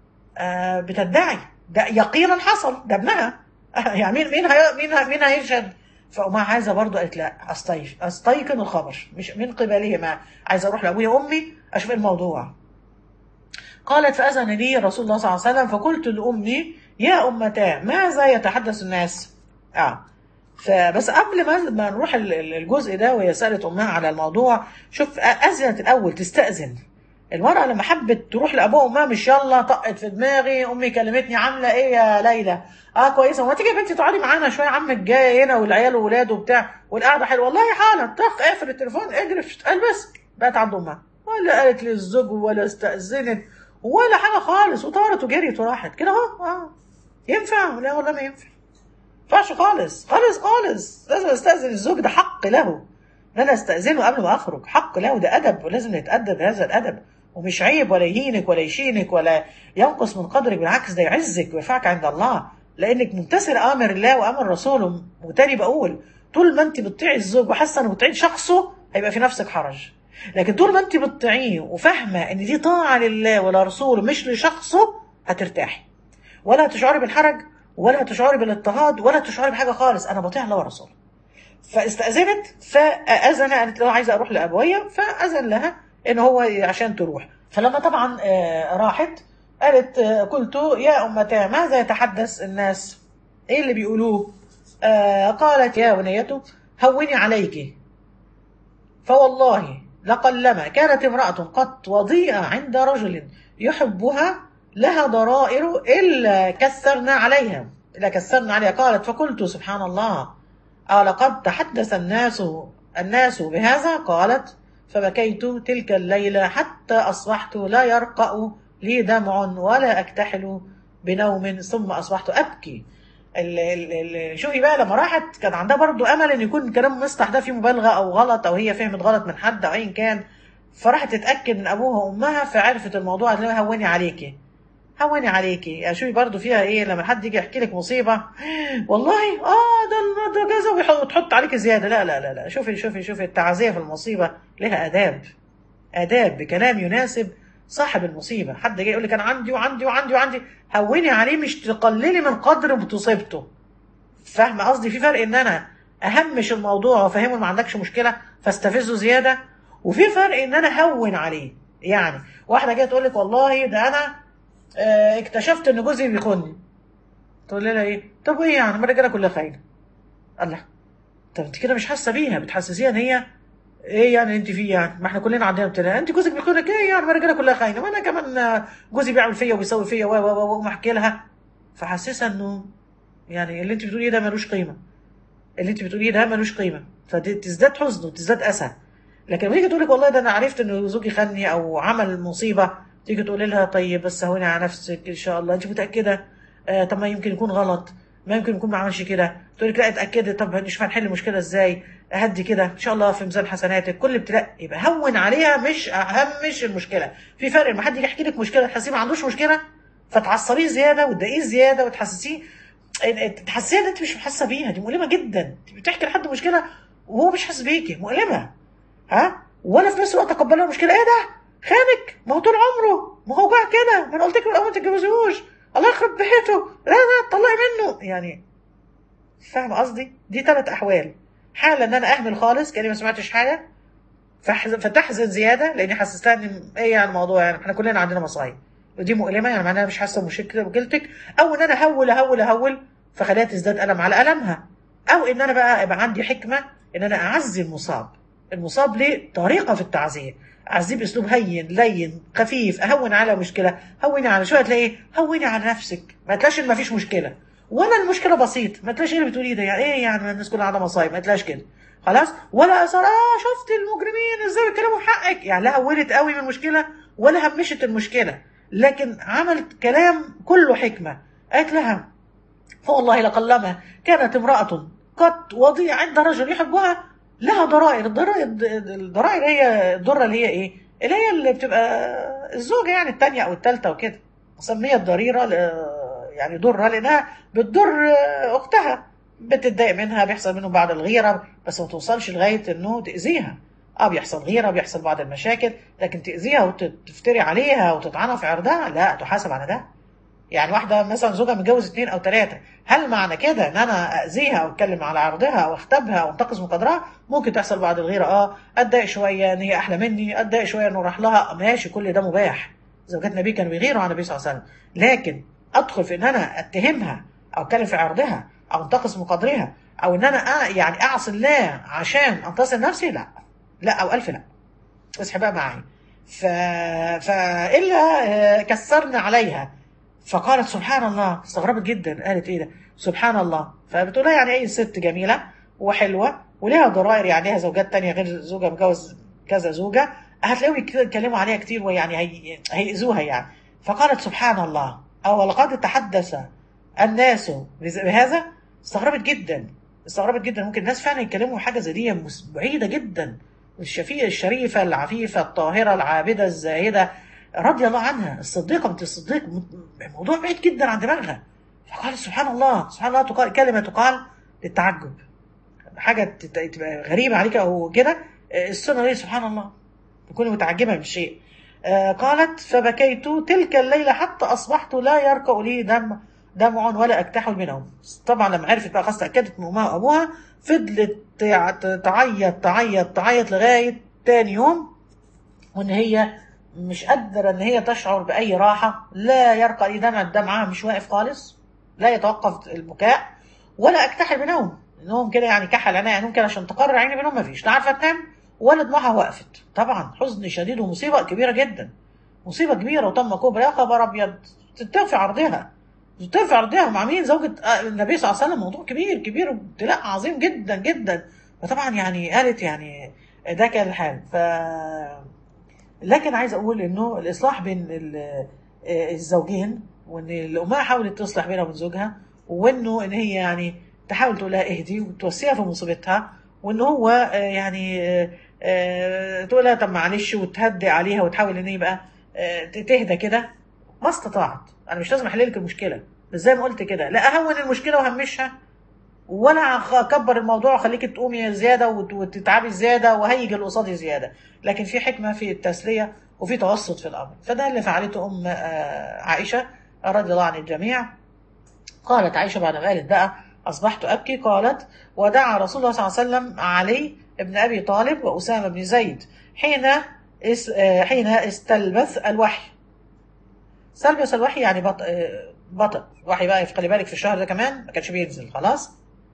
آه بتدعي ده يقينا حصل، ده ابنها يعني مين مين هي مين مين هيشهد؟ فمع هذا برضه قالت لا استيقن استيقن الخبر مش من قبلهما، عايزه اروح لابويا وامي اشوف الموضوع. قالت فاذن لي رسول الله صلى الله عليه وسلم فقلت لامي يا امتاه ماذا يتحدث الناس؟ اه فبس قبل ما ما نروح الجزء ده وهي سالت امها على الموضوع، شوف اذنت الاول تستاذن. المرأة لما حبت تروح لأبوها وأمها مش يلا طقت في دماغي أمي كلمتني عاملة إيه يا ليلى؟ أه كويسة، ما تيجي يا بنتي تقعدي معانا شوية، عمك جاي هنا والعيال وولاده وبتاع والقعدة حلوة والله حالا، طخ اقفل التليفون اجري البس. بقت عند أمها ولا قالت للزوج ولا استأذنت ولا حاجة خالص، وطارت وجريت وراحت كده أهو. أه ينفع؟ لا والله ما ينفع، ما ينفعش خالص خالص خالص. لازم استأذن الزوج، ده حق له ان انا استأذنه قبل ما اخرج، حق له، ده ادب ولازم نتأدب بهذا الادب، ومش عيب ولا يهينك ولا يشينك ولا ينقص من قدرك، بالعكس ده يعزك ويرفعك عند الله لانك ممتثل امر الله وامر رسوله. وتاني بقول طول ما انت بتطيعي الزوج وحاسه انه بتطيعي شخصه هيبقى في نفسك حرج، لكن طول ما انت بتطيعيه وفاهمه ان دي طاعه لله ولا رسوله مش لشخصه هترتاحي، ولا هتشعري بالحرج ولا هتشعري بالاضطهاد ولا هتشعري بحاجه خالص. انا بطيع الله ورسوله. فاستأذنت فأذن، قالت له عايزه اروح لابويا، فأذن لها ان هو عشان تروح. فلما طبعا آه، راحت قالت آه، قلت يا أمتاه ماذا يتحدث الناس، ايه اللي بيقولوه؟ آه، قالت يا بنيته هوني عليك، فوالله لقلما كانت امرأة قط وضيئة عند رجل يحبها لها ضرائر إلا كسرنا عليها، إلا كسرنا عليها. قالت فقلت سبحان الله، ألقد تحدث الناس الناس بهذا؟ قالت فبكيت تلك الليلة حتى أصبحت لا يرقأ لي دمع ولا أكتحل بنوم، ثم أصبحت أبكي. ال ال ال شوفي بقى لما راحت كان عندها برضو امل ان يكون كلام مصطح ده فيه مبالغه او غلط او هي فهمت غلط من حد او ايا كان، فراحت تتاكد من ابوها وامها فعرفت الموضوع. اللي هو هوني عليكي، هوني عليكي. يعني شوفي برضو فيها ايه لما حد يجي يحكي لك مصيبه، والله اه ده ده كذا وتحط عليك زياده. لا لا لا لا، شوفي شوفي شوفي التعزيه في المصيبه لها اداب، اداب بكلام يناسب صاحب المصيبه. حد جاي يقول لك انا عندي وعندي وعندي وعندي، هوني عليه مش تقللي من قدر مصيبته. فاهمه قصدي؟ في فرق ان انا اهمش الموضوع وافهمه ما عندكش مشكله فاستفزه زياده، وفي فرق ان انا اهون عليه. يعني واحده جايه تقول لك والله ده انا آه، اكتشفت ان جوزي بيخوني، تقول لها ايه؟ طب وايه يعني؟ ما الرجاله كلها خاينه. الله، طب انت كده مش حاسه بيها، بتحسسيها ان هي ايه يعني انت فيه يعني؟ ما احنا كلنا عندنا ابتلاء، انت جوزك بيخونك ايه يعني؟ ما الرجاله كلها خاينه، ما انا كمان آه، جوزي بيعمل فيا وبيسوي فيا و و و وما احكي لها. فحسسها انه يعني اللي انت بتقوليه ده ملوش قيمه، اللي انت بتقوليه ده ملوش قيمه، فتزداد حزن وتزداد اسى. لكن لما تيجي تقول لك والله ده انا عرفت ان زوجي خاني او عمل مصيبه، تيجي تقول لها طيب بس هوني على نفسك ان شاء الله، انت متاكده؟ آه طب ما يمكن يكون غلط، ما يمكن يكون ما عملش كده. تقول لك لا اتاكدي، طب نشوف هنحل المشكله ازاي، هدي كده ان شاء الله في ميزان حسناتك كل ابتلاء. يبقى هون عليها مش اهمش المشكله. في فرق لما حد يجي يحكي لك مشكله تحسيه ما عندوش مشكله فتعصبيه زياده وتضايقيه زياده وتحسسيه، تحسيها ان انت مش حاسه بيها. دي مؤلمه جدا. انت بتحكي لحد مشكله وهو مش حاسس بيكي، مؤلمه. ها، ولا في نفس الوقت تقبلها المشكله. ايه ده؟ خانك؟ ما هو طول عمره، ما هو جاع كده، ما انا قلت لك من الاول ما تتجوزوش، الله يخرب بيته، لا لا طلعي منه يعني. فاهمه قصدي؟ دي ثلاث احوال. حاله ان انا اهمل خالص كاني ما سمعتش حاجه فحزن فتحزن زياده لاني حسستها ان ايه يعني الموضوع، يعني احنا كلنا عندنا مصايب ودي مؤلمه، يعني معناها مش حاسه بمشكلتك. او ان انا اهول اهول اهول فخليها تزداد الم على المها. او ان انا بقى يبقى عندي حكمه ان انا اعزي المصاب. المصاب ليه طريقه في التعزيه، اعزيه باسلوب هين لين خفيف، اهون على مشكله، هوني على شويه تلاقي هوني على نفسك، ما تلاقيش ان ما فيش مشكله ولا المشكله بسيط، ما تلاقيش ايه اللي بتقوليه ده يعني ايه يعني الناس كلها عندها مصايب، ما تلاقيش كده خلاص. ولا اثر اه شفت المجرمين ازاي بيتكلموا في حقك، يعني لا هولت قوي من المشكله ولا همشت المشكله، لكن عملت كلام كله حكمه. قالت لها فوالله لقلما كانت امراه قد وضيع عند رجل يحبها لها ضرائر. الضرائر الضرائر هي الضره اللي هي ايه؟ اللي هي اللي بتبقى الزوجه يعني الثانيه او الثالثه وكده، سميت ضريره يعني ضره لانها بتضر اختها، بتتضايق منها، بيحصل منه بعض الغيره بس ما توصلش لغايه انه تاذيها. اه بيحصل غيره، بيحصل بعض المشاكل، لكن تاذيها وتفتري عليها وتطعنها في عرضها لا، تحاسب على ده. يعني واحده مثلا زوجها متجوز اثنين او ثلاثه، هل معنى كده ان انا اذيها او اتكلم على عرضها او اختبها او انتقص من قدرها؟ ممكن تحصل بعض الغيره، اه اتضايق شويه ان هي احلى مني، اتضايق شويه انه راح لها، ماشي كل ده مباح. زوجات النبي كانوا بيغيروا على النبي صلى الله عليه وسلم، لكن ادخل في ان انا اتهمها او اتكلم في عرضها او انتقص من قدرها او ان انا أ... يعني اعصي الله عشان انتصر نفسي، لا لا او الف لا. اصحي بقى معايا. ف... فالا كسرنا عليها. فقالت سبحان الله، استغربت جدا، قالت ايه ده سبحان الله. فبتقولها يعني ايه ست جميله وحلوه وليها ضرائر، يعني ليها زوجات تانية غير زوجها متجوز كذا زوجه، هتلاقيهم يتكلموا عليها كتير ويعني هي... هيأذوها يعني. فقالت سبحان الله او لقد تحدث الناس بهذا. استغربت جدا، استغربت جدا. ممكن الناس فعلا يتكلموا حاجه زي دي بعيده جدا. الشفية الشريفه العفيفه الطاهره العابده الزاهده رضي الله عنها، الصديقه بنت الصديق، موضوع بعيد جدا عن دماغها. فقالت سبحان الله، سبحان الله تقال كلمه تقال للتعجب، حاجه تبقى غريبه عليك او كده، السنه دي سبحان الله تكون متعجبه من شيء. قالت فبكيت تلك الليله حتى اصبحت لا يرقى لي دم دمع ولا اكتحل بنوم. طبعا لما عرفت بقى خلاص تاكدت من امها وابوها، فضلت تعيط تعيط تعيط لغايه تاني يوم وان هي مش قادره ان هي تشعر باي راحه، لا يرقى اي دمع، دمعها مش واقف خالص، لا يتوقف البكاء ولا اكتحل بنوم، نوم كده يعني كحل عينيها نوم كده عشان تقرر عيني بنوم، ما فيش، لا عارفه تنام ولا دموعها وقفت. طبعا حزن شديد ومصيبه كبيره جدا، مصيبه كبيره وتم كبرى. يا خبر ابيض، ترتفع عرضها، ترتفع عرضها مع مين؟ زوجة النبي صلى الله عليه وسلم، موضوع كبير كبير وابتلاء عظيم جدا جدا. فطبعا يعني قالت يعني ده كان الحال. ف لكن عايز اقول انه الاصلاح بين الزوجين، وان الامها حاولت تصلح بينها وبين زوجها، وانه ان هي يعني تحاول تقول لها اهدي وتوسيها في مصيبتها، وان هو يعني تقول لها طب معلش وتهدي عليها وتحاول ان هي بقى تهدى كده ما استطاعت. انا مش لازم احل لك المشكله، بس زي ما قلت كده لا اهون المشكله وهمشها، ولا اكبر الموضوع وخليك تقومي زياده وتتعبي زياده وهيج اللي قصادي زياده، لكن في حكمه في التسليه وفي توسط في الامر. فده اللي فعلته ام عائشه رضي الله عن الجميع. قالت عائشه بعد ما قالت بقى اصبحت ابكي، قالت ودعا رسول الله صلى الله عليه وسلم علي ابن ابي طالب واسامه بن زيد حين حين استلبث الوحي. استلبث الوحي يعني بط... بطل وحي بقى، خلي بالك في الشهر ده كمان ما كانش بينزل خلاص.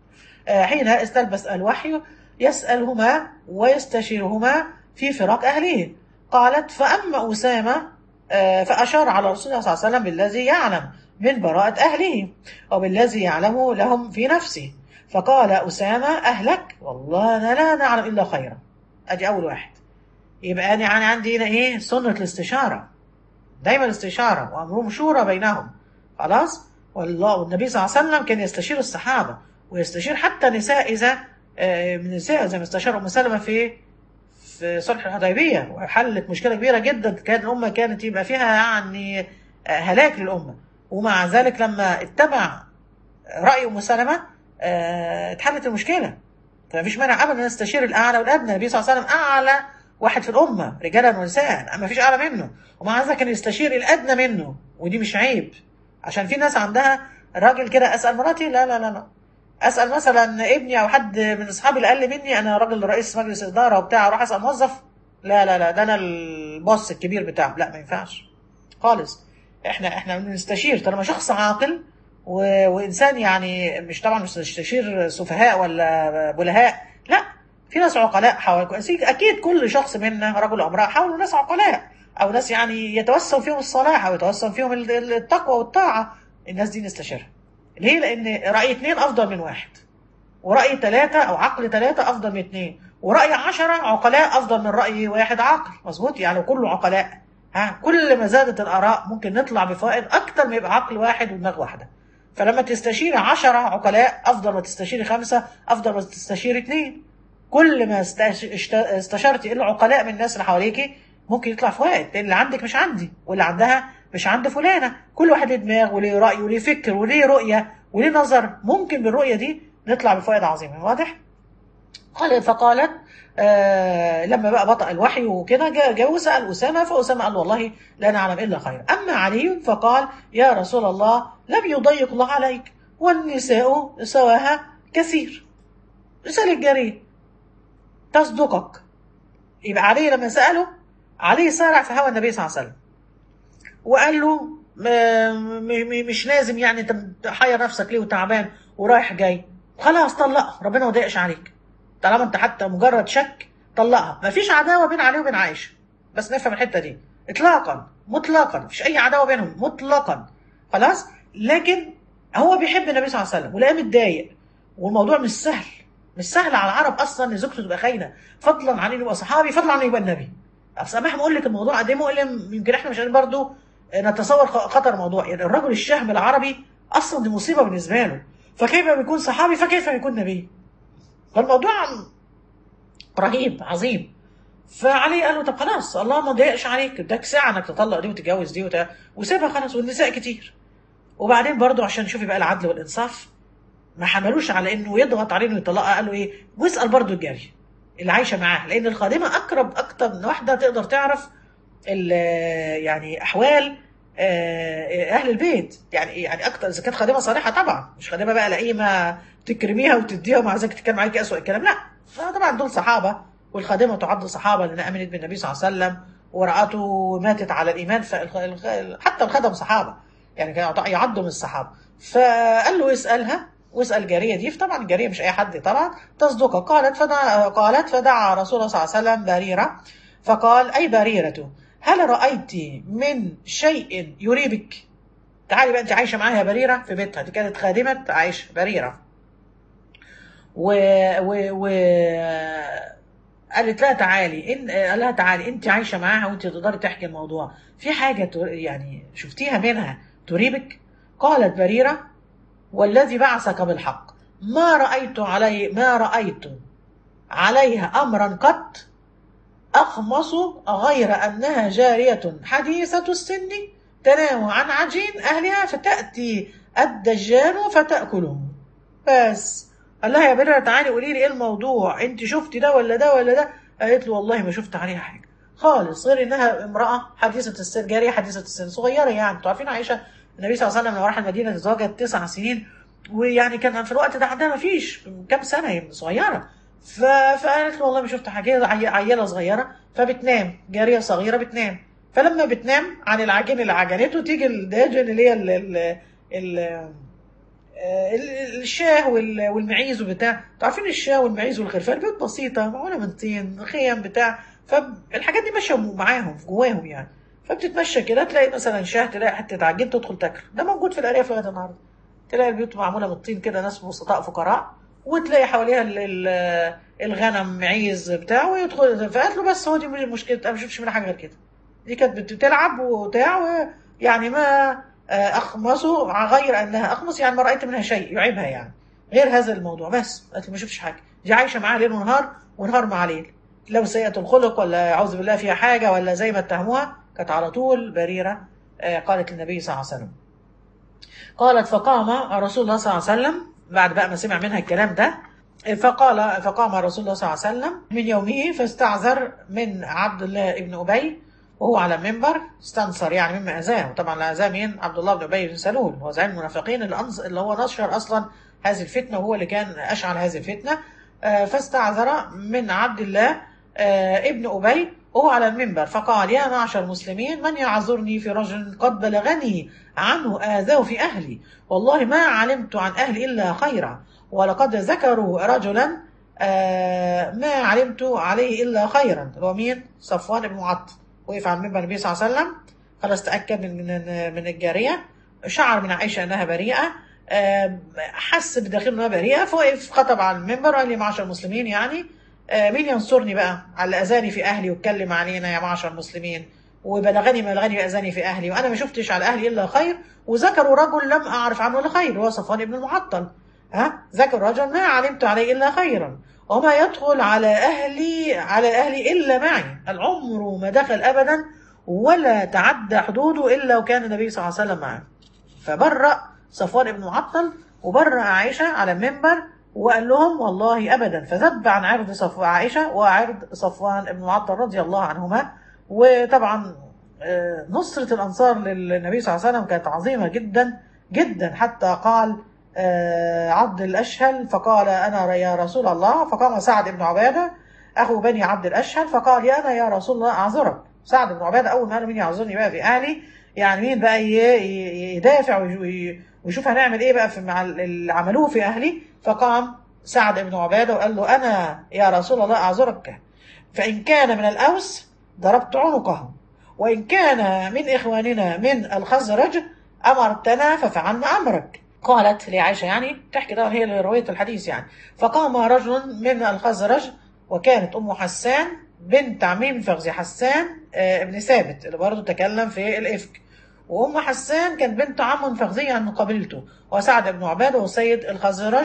حين استلبس الوحي يسألهما ويستشيرهما في فراق أهله. قالت فأما أسامة فأشار على رسول الله صلى الله عليه وسلم بالذي يعلم من براءة أهله وبالذي يعلم لهم في نفسه، فقال أسامة أهلك والله أنا لا نعلم إلا خيرا. أدي أول واحد. يبقى أنا يعني عندي هنا إيه؟ سنة الاستشارة، دايما الاستشارة وأمرهم شورى بينهم خلاص. والله والنبي صلى الله عليه وسلم كان يستشير الصحابة ويستشير حتى نساء إذا من النساء زي ما استشار أم سلمة في في صلح الحديبية وحلت مشكلة كبيرة جدا، كانت الأمة كانت يبقى فيها يعني هلاك للأمة، ومع ذلك لما اتبع رأي أم سلمة اتحلت المشكلة. فمفيش مانع أبدا نستشير الأعلى والأدنى. النبي صلى الله عليه وسلم أعلى واحد في الأمة رجالا ونساء، ما فيش أعلى منه، ومع ذلك كان يستشير الأدنى منه، ودي مش عيب. عشان في ناس عندها راجل كده أسأل مراتي لا لا لا لا اسال مثلا ابني او حد من اصحابي اللي اقل مني، انا راجل رئيس مجلس اداره وبتاع، اروح اسال موظف لا لا لا ده انا البوس الكبير بتاعه، لا ما ينفعش خالص. احنا احنا بنستشير طالما شخص عاقل و... وانسان يعني مش طبعا مش نستشير سفهاء ولا بلهاء، لا في ناس عقلاء حواليكم اكيد. كل شخص منا رجل او امراه حوله ناس عقلاء او ناس يعني يتوسم فيهم الصلاح او يتوسم فيهم التقوى والطاعه، الناس دي نستشيرها. ليه؟ لأن رأي اتنين أفضل من واحد، ورأي ثلاثة أو عقل ثلاثة أفضل من اتنين، ورأي عشرة عقلاء أفضل من رأي واحد عاقل. مظبوط؟ يعني كله عقلاء. ها كل ما زادت الآراء ممكن نطلع بفائد أكتر ما يبقى عقل واحد ودماغ واحدة. فلما تستشيري عشرة عقلاء أفضل ما تستشيري خمسة، أفضل ما تستشيري اتنين. كل ما استشرتي العقلاء من الناس اللي حواليكي ممكن يطلع فوائد، لأن اللي عندك مش عندي واللي عندها مش عند فلانة. كل واحد له دماغ وليه رأي وليه فكر وليه رؤية وليه نظر، ممكن بالرؤية دي نطلع بفائدة عظيمة. واضح؟ قال فقالت آه لما بقى بطأ الوحي وكده جاء وسأل أسامة، فأسامة قال والله لا نعلم إلا خير. أما علي فقال يا رسول الله لم يضيق الله عليك والنساء سواها كثير، اسأل الجري تصدقك. يبقى علي لما سأله، علي سارع في هوى النبي صلى الله عليه وسلم وقال له مش لازم يعني تحير نفسك ليه وتعبان ورايح جاي، خلاص طلقها ربنا ما ضايقش عليك، طالما انت حتى مجرد شك طلقها. ما فيش عداوه بين علي وبين عائشه، بس نفهم الحته دي اطلاقا مطلقا، مفيش اي عداوه بينهم مطلقا خلاص. لكن هو بيحب النبي صلى الله عليه وسلم ولا متضايق، والموضوع مش سهل، مش سهل على العرب اصلا ان زوجته تبقى خاينه، فضلا عن انه يبقى صحابي، فضلا عن انه يبقى النبي. سامح بقول لك الموضوع قد ايه مؤلم، يمكن احنا مش قادرين برضه نتصور خطر الموضوع. يعني الرجل الشهم العربي اصلا دي مصيبه بالنسبه له، فكيف بيكون صحابي فكيف بيكون نبي؟ فالموضوع رهيب عظيم. فعلي قال له طب خلاص الله ما ضايقش عليك، اداك ساعه انك تطلق دي وتتجوز دي وت... وسيبها خلاص، والنساء كتير. وبعدين برضه عشان شوفي بقى العدل والانصاف، ما حملوش على انه يضغط عليه انه يطلقها، قالوا ايه واسال برضه الجاريه اللي عايشه معاه، لان الخادمه اقرب اكتر من واحده تقدر تعرف يعني احوال اهل البيت، يعني يعني اكتر اذا كانت خادمه صالحه طبعا، مش خادمه بقى لئيمه تكرميها وتديها ومع ذلك تتكلم عليك اسوء الكلام، لا طبعا دول صحابه، والخادمه تعد صحابه لان امنت بالنبي صلى الله عليه وسلم ورأته ماتت على الإيمان. حتى الخدم صحابة يعني كانوا يعدوا من الصحابة. فقال له اسألها واسأل الجارية دي. فطبعا الجارية مش أي حد طبعا تصدقها. قالت فدعا قالت فدعا رسول الله صلى الله عليه وسلم بريرة فقال أي بريرة هل رأيت من شيء يريبك؟ تعالي بقى أنت عايشة معاها بريرة في بيتها، دي كانت خادمة عائشة بريرة. و, و... و... قالت لها تعالي إن قال لها تعالي انت عايشه معاها وانت تقدري تحكي الموضوع، في حاجه يعني شفتيها منها تريبك؟ قالت بريره والذي بعثك بالحق ما رايت علي ما رايت عليها امرا قط اخمص غير انها جاريه حديثه السن تنام عن عجين اهلها فتاتي الدجال فتاكله. بس قال لها يا بريرة تعالي قولي لي ايه الموضوع، انت شفتي ده ولا ده ولا ده؟ قالت له والله ما شفت عليها حاجه خالص غير انها امراه حديثه السن، جاريه حديثه السن صغيره. يعني انتوا عارفين عائشه النبي صلى الله عليه وسلم لما راح المدينه تزوجت تسع سنين، ويعني كان في الوقت ده عندها ما فيش كام سنه صغيره. ف... فقالت له والله ما شفت حاجه، عي... عيله صغيره فبتنام، جاريه صغيره بتنام، فلما بتنام عن العجين اللي عجنته تيجي الداجن اللي هي ال... ال... ال... الشاه والمعيز وبتاع. تعرفين الشاه والمعيز والخرفان بيوت بسيطه معموله من طين خيم بتاع، فالحاجات دي ماشيه معاهم جواهم يعني. فبتتمشى كده تلاقي مثلا شاه، تلاقي حته عجين تدخل تاكل. ده موجود في الارياف لغايه النهارده، تلاقي البيوت معموله من الطين كده، ناس بسطاء فقراء، وتلاقي حواليها الغنم معيز بتاع ويدخل. فقالت له بس هو دي مشكله، انا ما شفتش منها حاجه غير كده. دي كانت بتلعب وبتاع يعني ما اخمصوا غير انها اخمص، يعني ما رايت منها شيء يعيبها يعني غير هذا الموضوع بس. قالت ما شفتش حاجه، دي عايشه معاه ليل ونهار ونهار مع ليل، لو سيئه الخلق ولا اعوذ بالله فيها حاجه ولا زي ما اتهموها. كانت على طول بريره قالت للنبي صلى الله عليه وسلم. قالت فقام رسول الله صلى الله عليه وسلم بعد بقى ما سمع منها الكلام ده، فقال فقام رسول الله صلى الله عليه وسلم من يومه فاستعذر من عبد الله ابن ابي وهو على المنبر، استنصر يعني مما اذاه. طبعا اذاه مين؟ عبد الله بن ابي بن سلول، هو زعيم المنافقين اللي, أنص... اللي هو نشر اصلا هذه الفتنه، وهو اللي كان اشعل هذه الفتنه. آه فاستعذر من عبد الله آه ابن ابي وهو على المنبر فقال يا معشر المسلمين من يعذرني في رجل قد بلغني عنه آذاه في اهلي، والله ما علمت عن اهلي الا خيرا، ولقد ذكروا رجلا آه ما علمت عليه الا خيرا. هو مين؟ صفوان بن معطل. وقف على المنبر النبي صلى الله عليه وسلم، خلاص تأكد من من من الجارية، شعر من عائشة أنها بريئة، حس بداخله أنها بريئة، فوقف خطب على المنبر وقال لي معشر المسلمين يعني مين ينصرني بقى على أذاني في أهلي واتكلم علينا يا معشر المسلمين، وبلغني ما بلغني بأذاني في أهلي وأنا ما شفتش على أهلي إلا خير. وذكروا رجل لم أعرف عنه إلا خير، هو صفوان بن المعطل. ها ذكر رجل ما علمت عليه إلا خيرا وما يدخل على أهلي على أهلي إلا معي، العمر ما دخل أبدا ولا تعدى حدوده إلا وكان النبي صلى الله عليه وسلم معه. فبرأ صفوان بن معطل وبرأ عائشة على المنبر وقال لهم والله أبدا، فذب عن عرض صفوان عائشة وعرض صفوان بن معطل رضي الله عنهما. وطبعا نصرة الأنصار للنبي صلى الله عليه وسلم كانت عظيمة جدا جدا، حتى قال عبد الأشهل فقال أنا يا رسول الله، فقام سعد بن عبادة أخو بني عبد الأشهل فقال يا أنا يا رسول الله أعذرك. سعد بن عبادة أول ما قال مين يعذرني بقى في أهلي، يعني مين بقى يدافع ويشوف هنعمل إيه بقى في مع اللي عملوه في أهلي. فقام سعد بن عبادة وقال له أنا يا رسول الله أعذرك، فإن كان من الأوس ضربت عنقه، وإن كان من إخواننا من الخزرج أمرتنا ففعلنا أمرك. قالت لعائشة يعني تحكي ده هي رواية الحديث يعني. فقام رجل من الخزرج وكانت أم حسان بنت عميم فغزي حسان ابن ثابت اللي برضه تكلم في الإفك، وأم حسان كانت بنت عم فغزي من قبيلته، وسعد بن عبادة وسيد الخزرج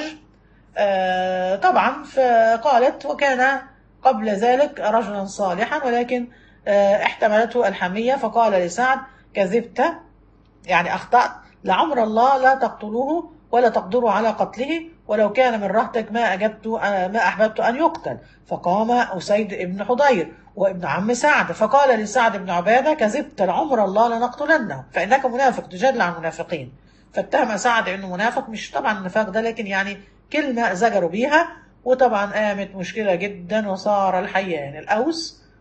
طبعا. فقالت وكان قبل ذلك رجلا صالحا ولكن احتملته الحمية، فقال لسعد كذبت يعني أخطأت، لعمر الله لا تقتلوه ولا تقدروا على قتله، ولو كان من رهتك ما أجبت ما أحببت أن يقتل. فقام أسيد بن حضير وابن عم سعد فقال لسعد بن عبادة كذبت، لعمر الله لنقتلنه فإنك منافق تجادل عن المنافقين. فاتهم سعد إنه منافق، مش طبعا النفاق ده لكن يعني كلمة زجروا بيها، وطبعا قامت مشكلة جدا وصار الحيان الأوس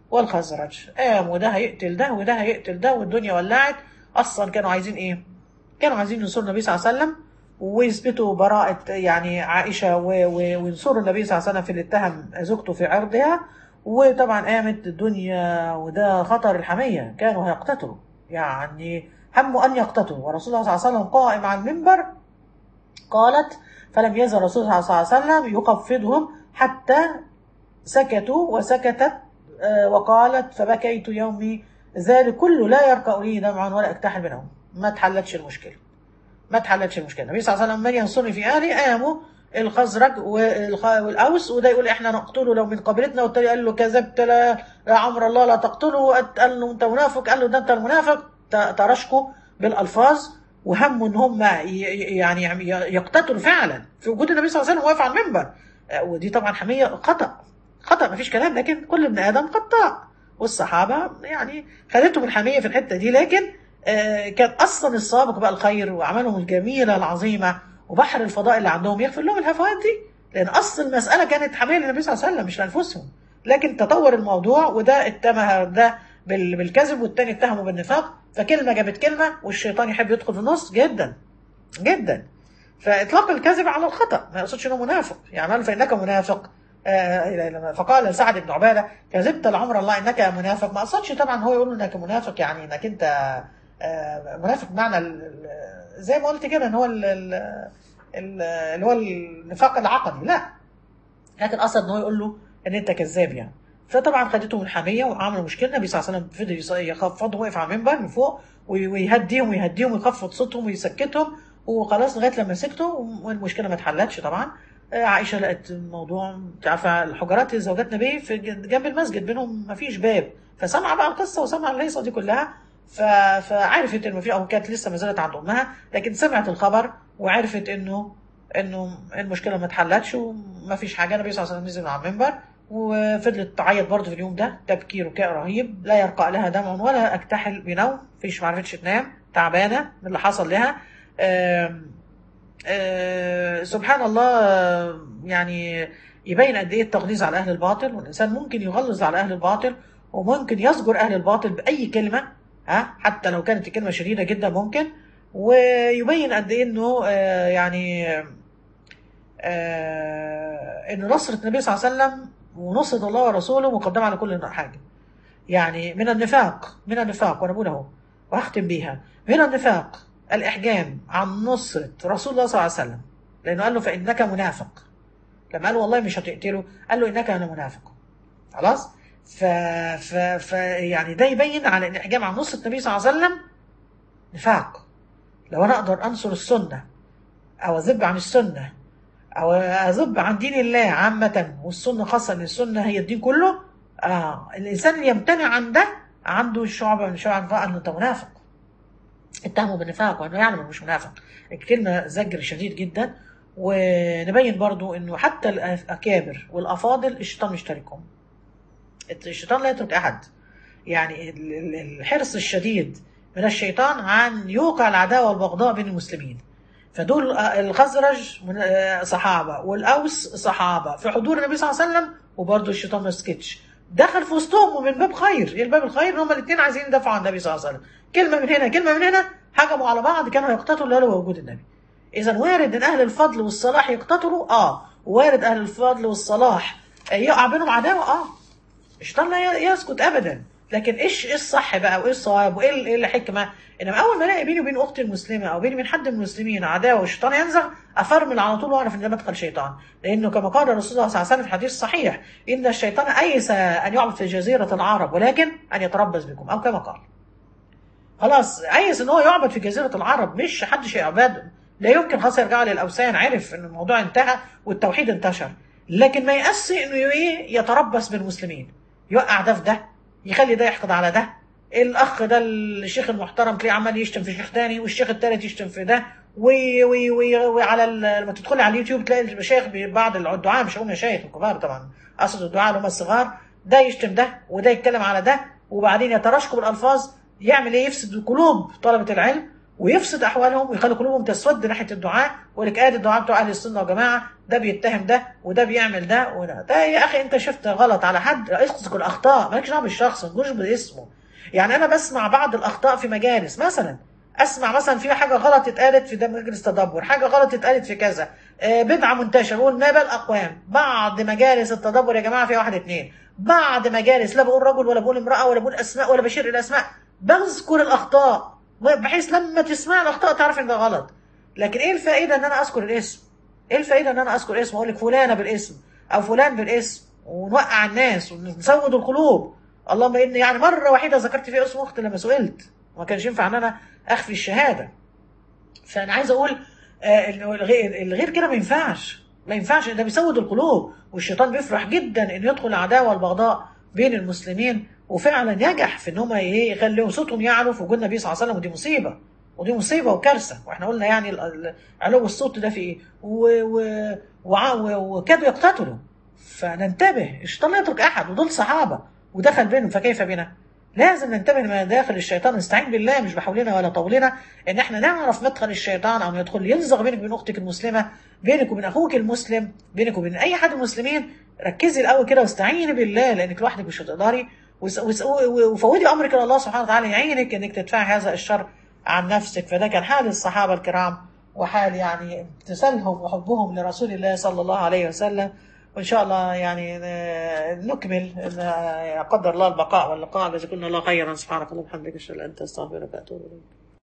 والخزرج. قام وده هيقتل ده وده هيقتل ده، والدنيا ولعت. اصلا كانوا عايزين ايه؟ كانوا عايزين ينصروا النبي صلى الله عليه وسلم ويثبتوا براءة يعني عائشة، وينصروا النبي صلى الله عليه وسلم في اللي اتهم زوجته في عرضها. وطبعا قامت الدنيا، وده خطر الحمية، كانوا هيقتتلوا، يعني هموا أن يقتتلوا، ورسول الله صلى الله عليه وسلم قائم على المنبر. قالت: فلم يزل رسول الله صلى الله عليه وسلم يخفضهم حتى سكتوا وسكتت. وقالت: فبكيت يومي ذلك كله لا يرقى لي دمعا ولا اكتحل منهم. ما تحلتش المشكلة، ما تحلتش المشكلة. النبي صلى الله عليه وسلم: من ينصرني في أهلي؟ قاموا الخزرج والأوس، وده يقول إحنا نقتله لو من قبيلتنا، والتاني قال له: كذبت، لا يا عمر الله لا تقتله. قال له: أنت منافق. قال له: ده أنت المنافق. ترشكوا بالألفاظ، وهموا إن هم يعني يقتتلوا فعلا في وجود النبي صلى الله عليه وسلم واقف على المنبر. ودي طبعا حمية خطأ، خطأ ما فيش كلام، لكن كل ابن آدم خطاء، والصحابة يعني خدتهم الحمية في الحتة دي. لكن آه كان أصلا السابق بقى الخير وأعمالهم الجميلة العظيمة وبحر الفضاء اللي عندهم يغفر لهم الهفوات دي، لأن أصل المسألة كانت حمية للنبي صلى الله عليه وسلم مش لأنفسهم. لكن تطور الموضوع، وده اتهم ده بالكذب والتاني اتهمه بالنفاق، فكلمة جابت كلمة، والشيطان يحب يدخل في النص جدا جدا. فإطلاق الكذب على الخطأ ما يقصدش إنه منافق، يعني قال: فإنك منافق. آه فقال لسعد بن عبادة: كذبت لعمر الله إنك منافق. ما قصدش طبعا هو يقول إنك منافق يعني إنك أنت آه منافق بمعنى زي ما قلت كده إن هو اللي هو النفاق العقدي، لا، لكن قصد إن هو يقول له إن أنت كذاب يعني. فطبعا خدتهم الحمية وعملوا مشكلة. النبي صلى الله عليه وسلم فضل يخفضهم، وقف على المنبر من فوق ويهديهم ويهديهم ويخفض صوتهم ويسكتهم، وخلاص لغايه لما سكتوا والمشكله ما اتحلتش. طبعا عائشه لقت الموضوع، انت عارفه الحجرات زوجات النبي في جنب المسجد بينهم ما فيش باب، فسمع بقى القصه وسمع الهيصه دي كلها، فعرفت انه في، او كانت لسه ما زالت عند امها، لكن سمعت الخبر وعرفت انه انه المشكله ما اتحلتش وما فيش حاجه. النبي صلى الله عليه وسلم نزل على المنبر، وفضلت تعيط برضه في اليوم ده تبكير وكاء رهيب، لا يرقى لها دمع ولا اكتحل بنوم، فيش ما عرفتش تنام، تعبانه من اللي حصل لها. آم آم سبحان الله، يعني يبين قد ايه التغليظ على اهل الباطل، والانسان ممكن يغلظ على اهل الباطل وممكن يزجر اهل الباطل باي كلمه، ها حتى لو كانت الكلمه شديده جدا ممكن. ويبين قد ايه انه آه يعني آه ان نصره النبي صلى الله عليه وسلم ونصره الله ورسوله مقدمه على كل حاجه. يعني من النفاق، من النفاق وانا بقول اهو وهختم بيها، من النفاق الإحجام عن نصرة رسول الله صلى الله عليه وسلم، لأنه قال له: فإنك منافق. لما قال له: والله مش هتقتله، قال له: إنك أنا منافق. خلاص. ف... ف... ف يعني ده يبين على إن الإحجام عن نصرة النبي صلى الله عليه وسلم نفاق. لو أنا أقدر أنصر السنة أو أذب عن السنة أو أذب عن دين الله عامة، والسنة خاصة، إن السنة هي الدين كله، آه الإنسان اللي يمتنع عن ده عنده شعبة من شعب النفاق، أنه أنت منافق، اتهموا بالنفاق وانه يعلم انه مش منافق. الكلمه زجر شديد جدا. ونبين برضو انه حتى الاكابر والافاضل الشيطان مشتركهم، الشيطان لا يترك احد. يعني الحرص الشديد من الشيطان عن يوقع العداوه والبغضاء بين المسلمين. فدول الخزرج صحابه والاوس صحابه في حضور النبي صلى الله عليه وسلم، وبرضو الشيطان ما سكتش، دخل في وسطهم ومن باب خير. ايه الباب الخير؟ ان هم الاثنين عايزين يدافعوا عن النبي صلى الله عليه وسلم، كلمه من هنا كلمه من هنا، هجموا على بعض، كانوا يقتتلوا لولا وجود النبي. اذا وارد ان اهل الفضل والصلاح يقتتلوا، اه وارد اهل الفضل والصلاح يقع بينهم عداوه، اه الشيطان لا يسكت ابدا. لكن ايش ايه الصح بقى وايه الصواب وايه ايه الحكمه؟ انما اول ما الاقي بيني وبين اختي المسلمه او بيني وبين حد من المسلمين عداوه والشيطان ينزغ، افرمل على طول واعرف ان ده مدخل شيطان. لانه كما قال الرسول صلى الله عليه وسلم في حديث صحيح: ان الشيطان ايس ان يعبد في جزيره العرب ولكن ان يتربص بكم، او كما قال. خلاص ايس ان هو يعبد في جزيره العرب، مش حدش يعبده، لا يمكن. خلاص يرجع للاوثان، عرف ان الموضوع انتهى والتوحيد انتشر، لكن ما يأس انه ايه يتربص بالمسلمين، يوقع ده في ده، يخلي ده يحقد على ده. الاخ ده الشيخ المحترم تلاقيه عمال يشتم في شيخ تاني، والشيخ التالت يشتم في ده، وي وي وي وعلى لما تدخلي على اليوتيوب تلاقي المشايخ، بعض الدعاء، مش هقول مشايخ الكبار طبعا، اقصد الدعاء اللي هم الصغار، ده يشتم ده وده يتكلم على ده، وبعدين يتراشقوا بالالفاظ، يعمل ايه؟ يفسد قلوب طلبه العلم ويفسد احوالهم ويخلي قلوبهم تسود ناحيه الدعاء، ويقول لك ادي الدعاء بتوع اهل السنه والجماعه، ده بيتهم ده وده بيعمل ده وده ده. يا اخي انت شفت غلط على حد اذكر الاخطاء، مالكش دعوه بالشخص، ما تجوش باسمه. يعني انا بسمع بعض الاخطاء في مجالس مثلا، اسمع مثلا في حاجه غلط اتقالت في ده مجلس تدبر، حاجه غلط اتقالت في كذا، آه، بدعه منتشره، قول نابل الاقوام. بعد مجالس التدبر يا جماعه فيها واحد اتنين، بعد مجالس لا بقول رجل ولا بقول امراه ولا بقول اسماء ولا بشير الاسماء، بذكر الاخطاء بحيث لما تسمع الاخطاء تعرف ان ده غلط. لكن ايه الفائده ان انا اذكر الاسم؟ ايه الفائده ان انا اذكر اسم واقول لك فلانه بالاسم او فلان بالاسم ونوقع الناس ونسود القلوب؟ اللهم اني يعني مره وحيده ذكرت فيها اسم اختي لما سئلت، ما كانش ينفع ان انا اخفي الشهاده. فانا عايز اقول آه، إنه الغير الغير كده ما ينفعش، ما ينفعش، ده بيسود القلوب، والشيطان بيفرح جدا انه يدخل العداوه والبغضاء بين المسلمين، وفعلا ينجح في ان هم ايه يخليهم صوتهم يعلو في وجود النبي صلى الله عليه وسلم، ودي مصيبه، ودي مصيبه وكارثه. واحنا قلنا يعني ال- ال- علو الصوت ده في ايه و- و- وع- و- وكادوا يقتتلوا. فننتبه، الشيطان لا يترك احد، ودول صحابه ودخل بينهم، فكيف بنا؟ لازم ننتبه لما داخل الشيطان، نستعين بالله مش بحولنا ولا طولنا ان احنا نعرف مدخل الشيطان او يدخل يلزغ بينك وبين اختك المسلمه، بينك وبين اخوك المسلم، بينك وبين اي حد من المسلمين. ركزي الاول كده واستعيني بالله، لانك لوحدك مش هتقدري، وس- وس- وفوضي امرك الى الله سبحانه وتعالى يعينك انك تدفعي هذا الشر عن نفسك. فده كان حال الصحابه الكرام، وحال يعني امتثالهم وحبهم لرسول الله صلى الله عليه وسلم. وإن شاء الله يعني آه، نكمل آه، قدر الله البقاء واللقاء. جزاكم الله خيرا. سبحانك اللهم وبحمدك أشهد أن لا إله إلا أنت أستغفرك وأتوب إليك.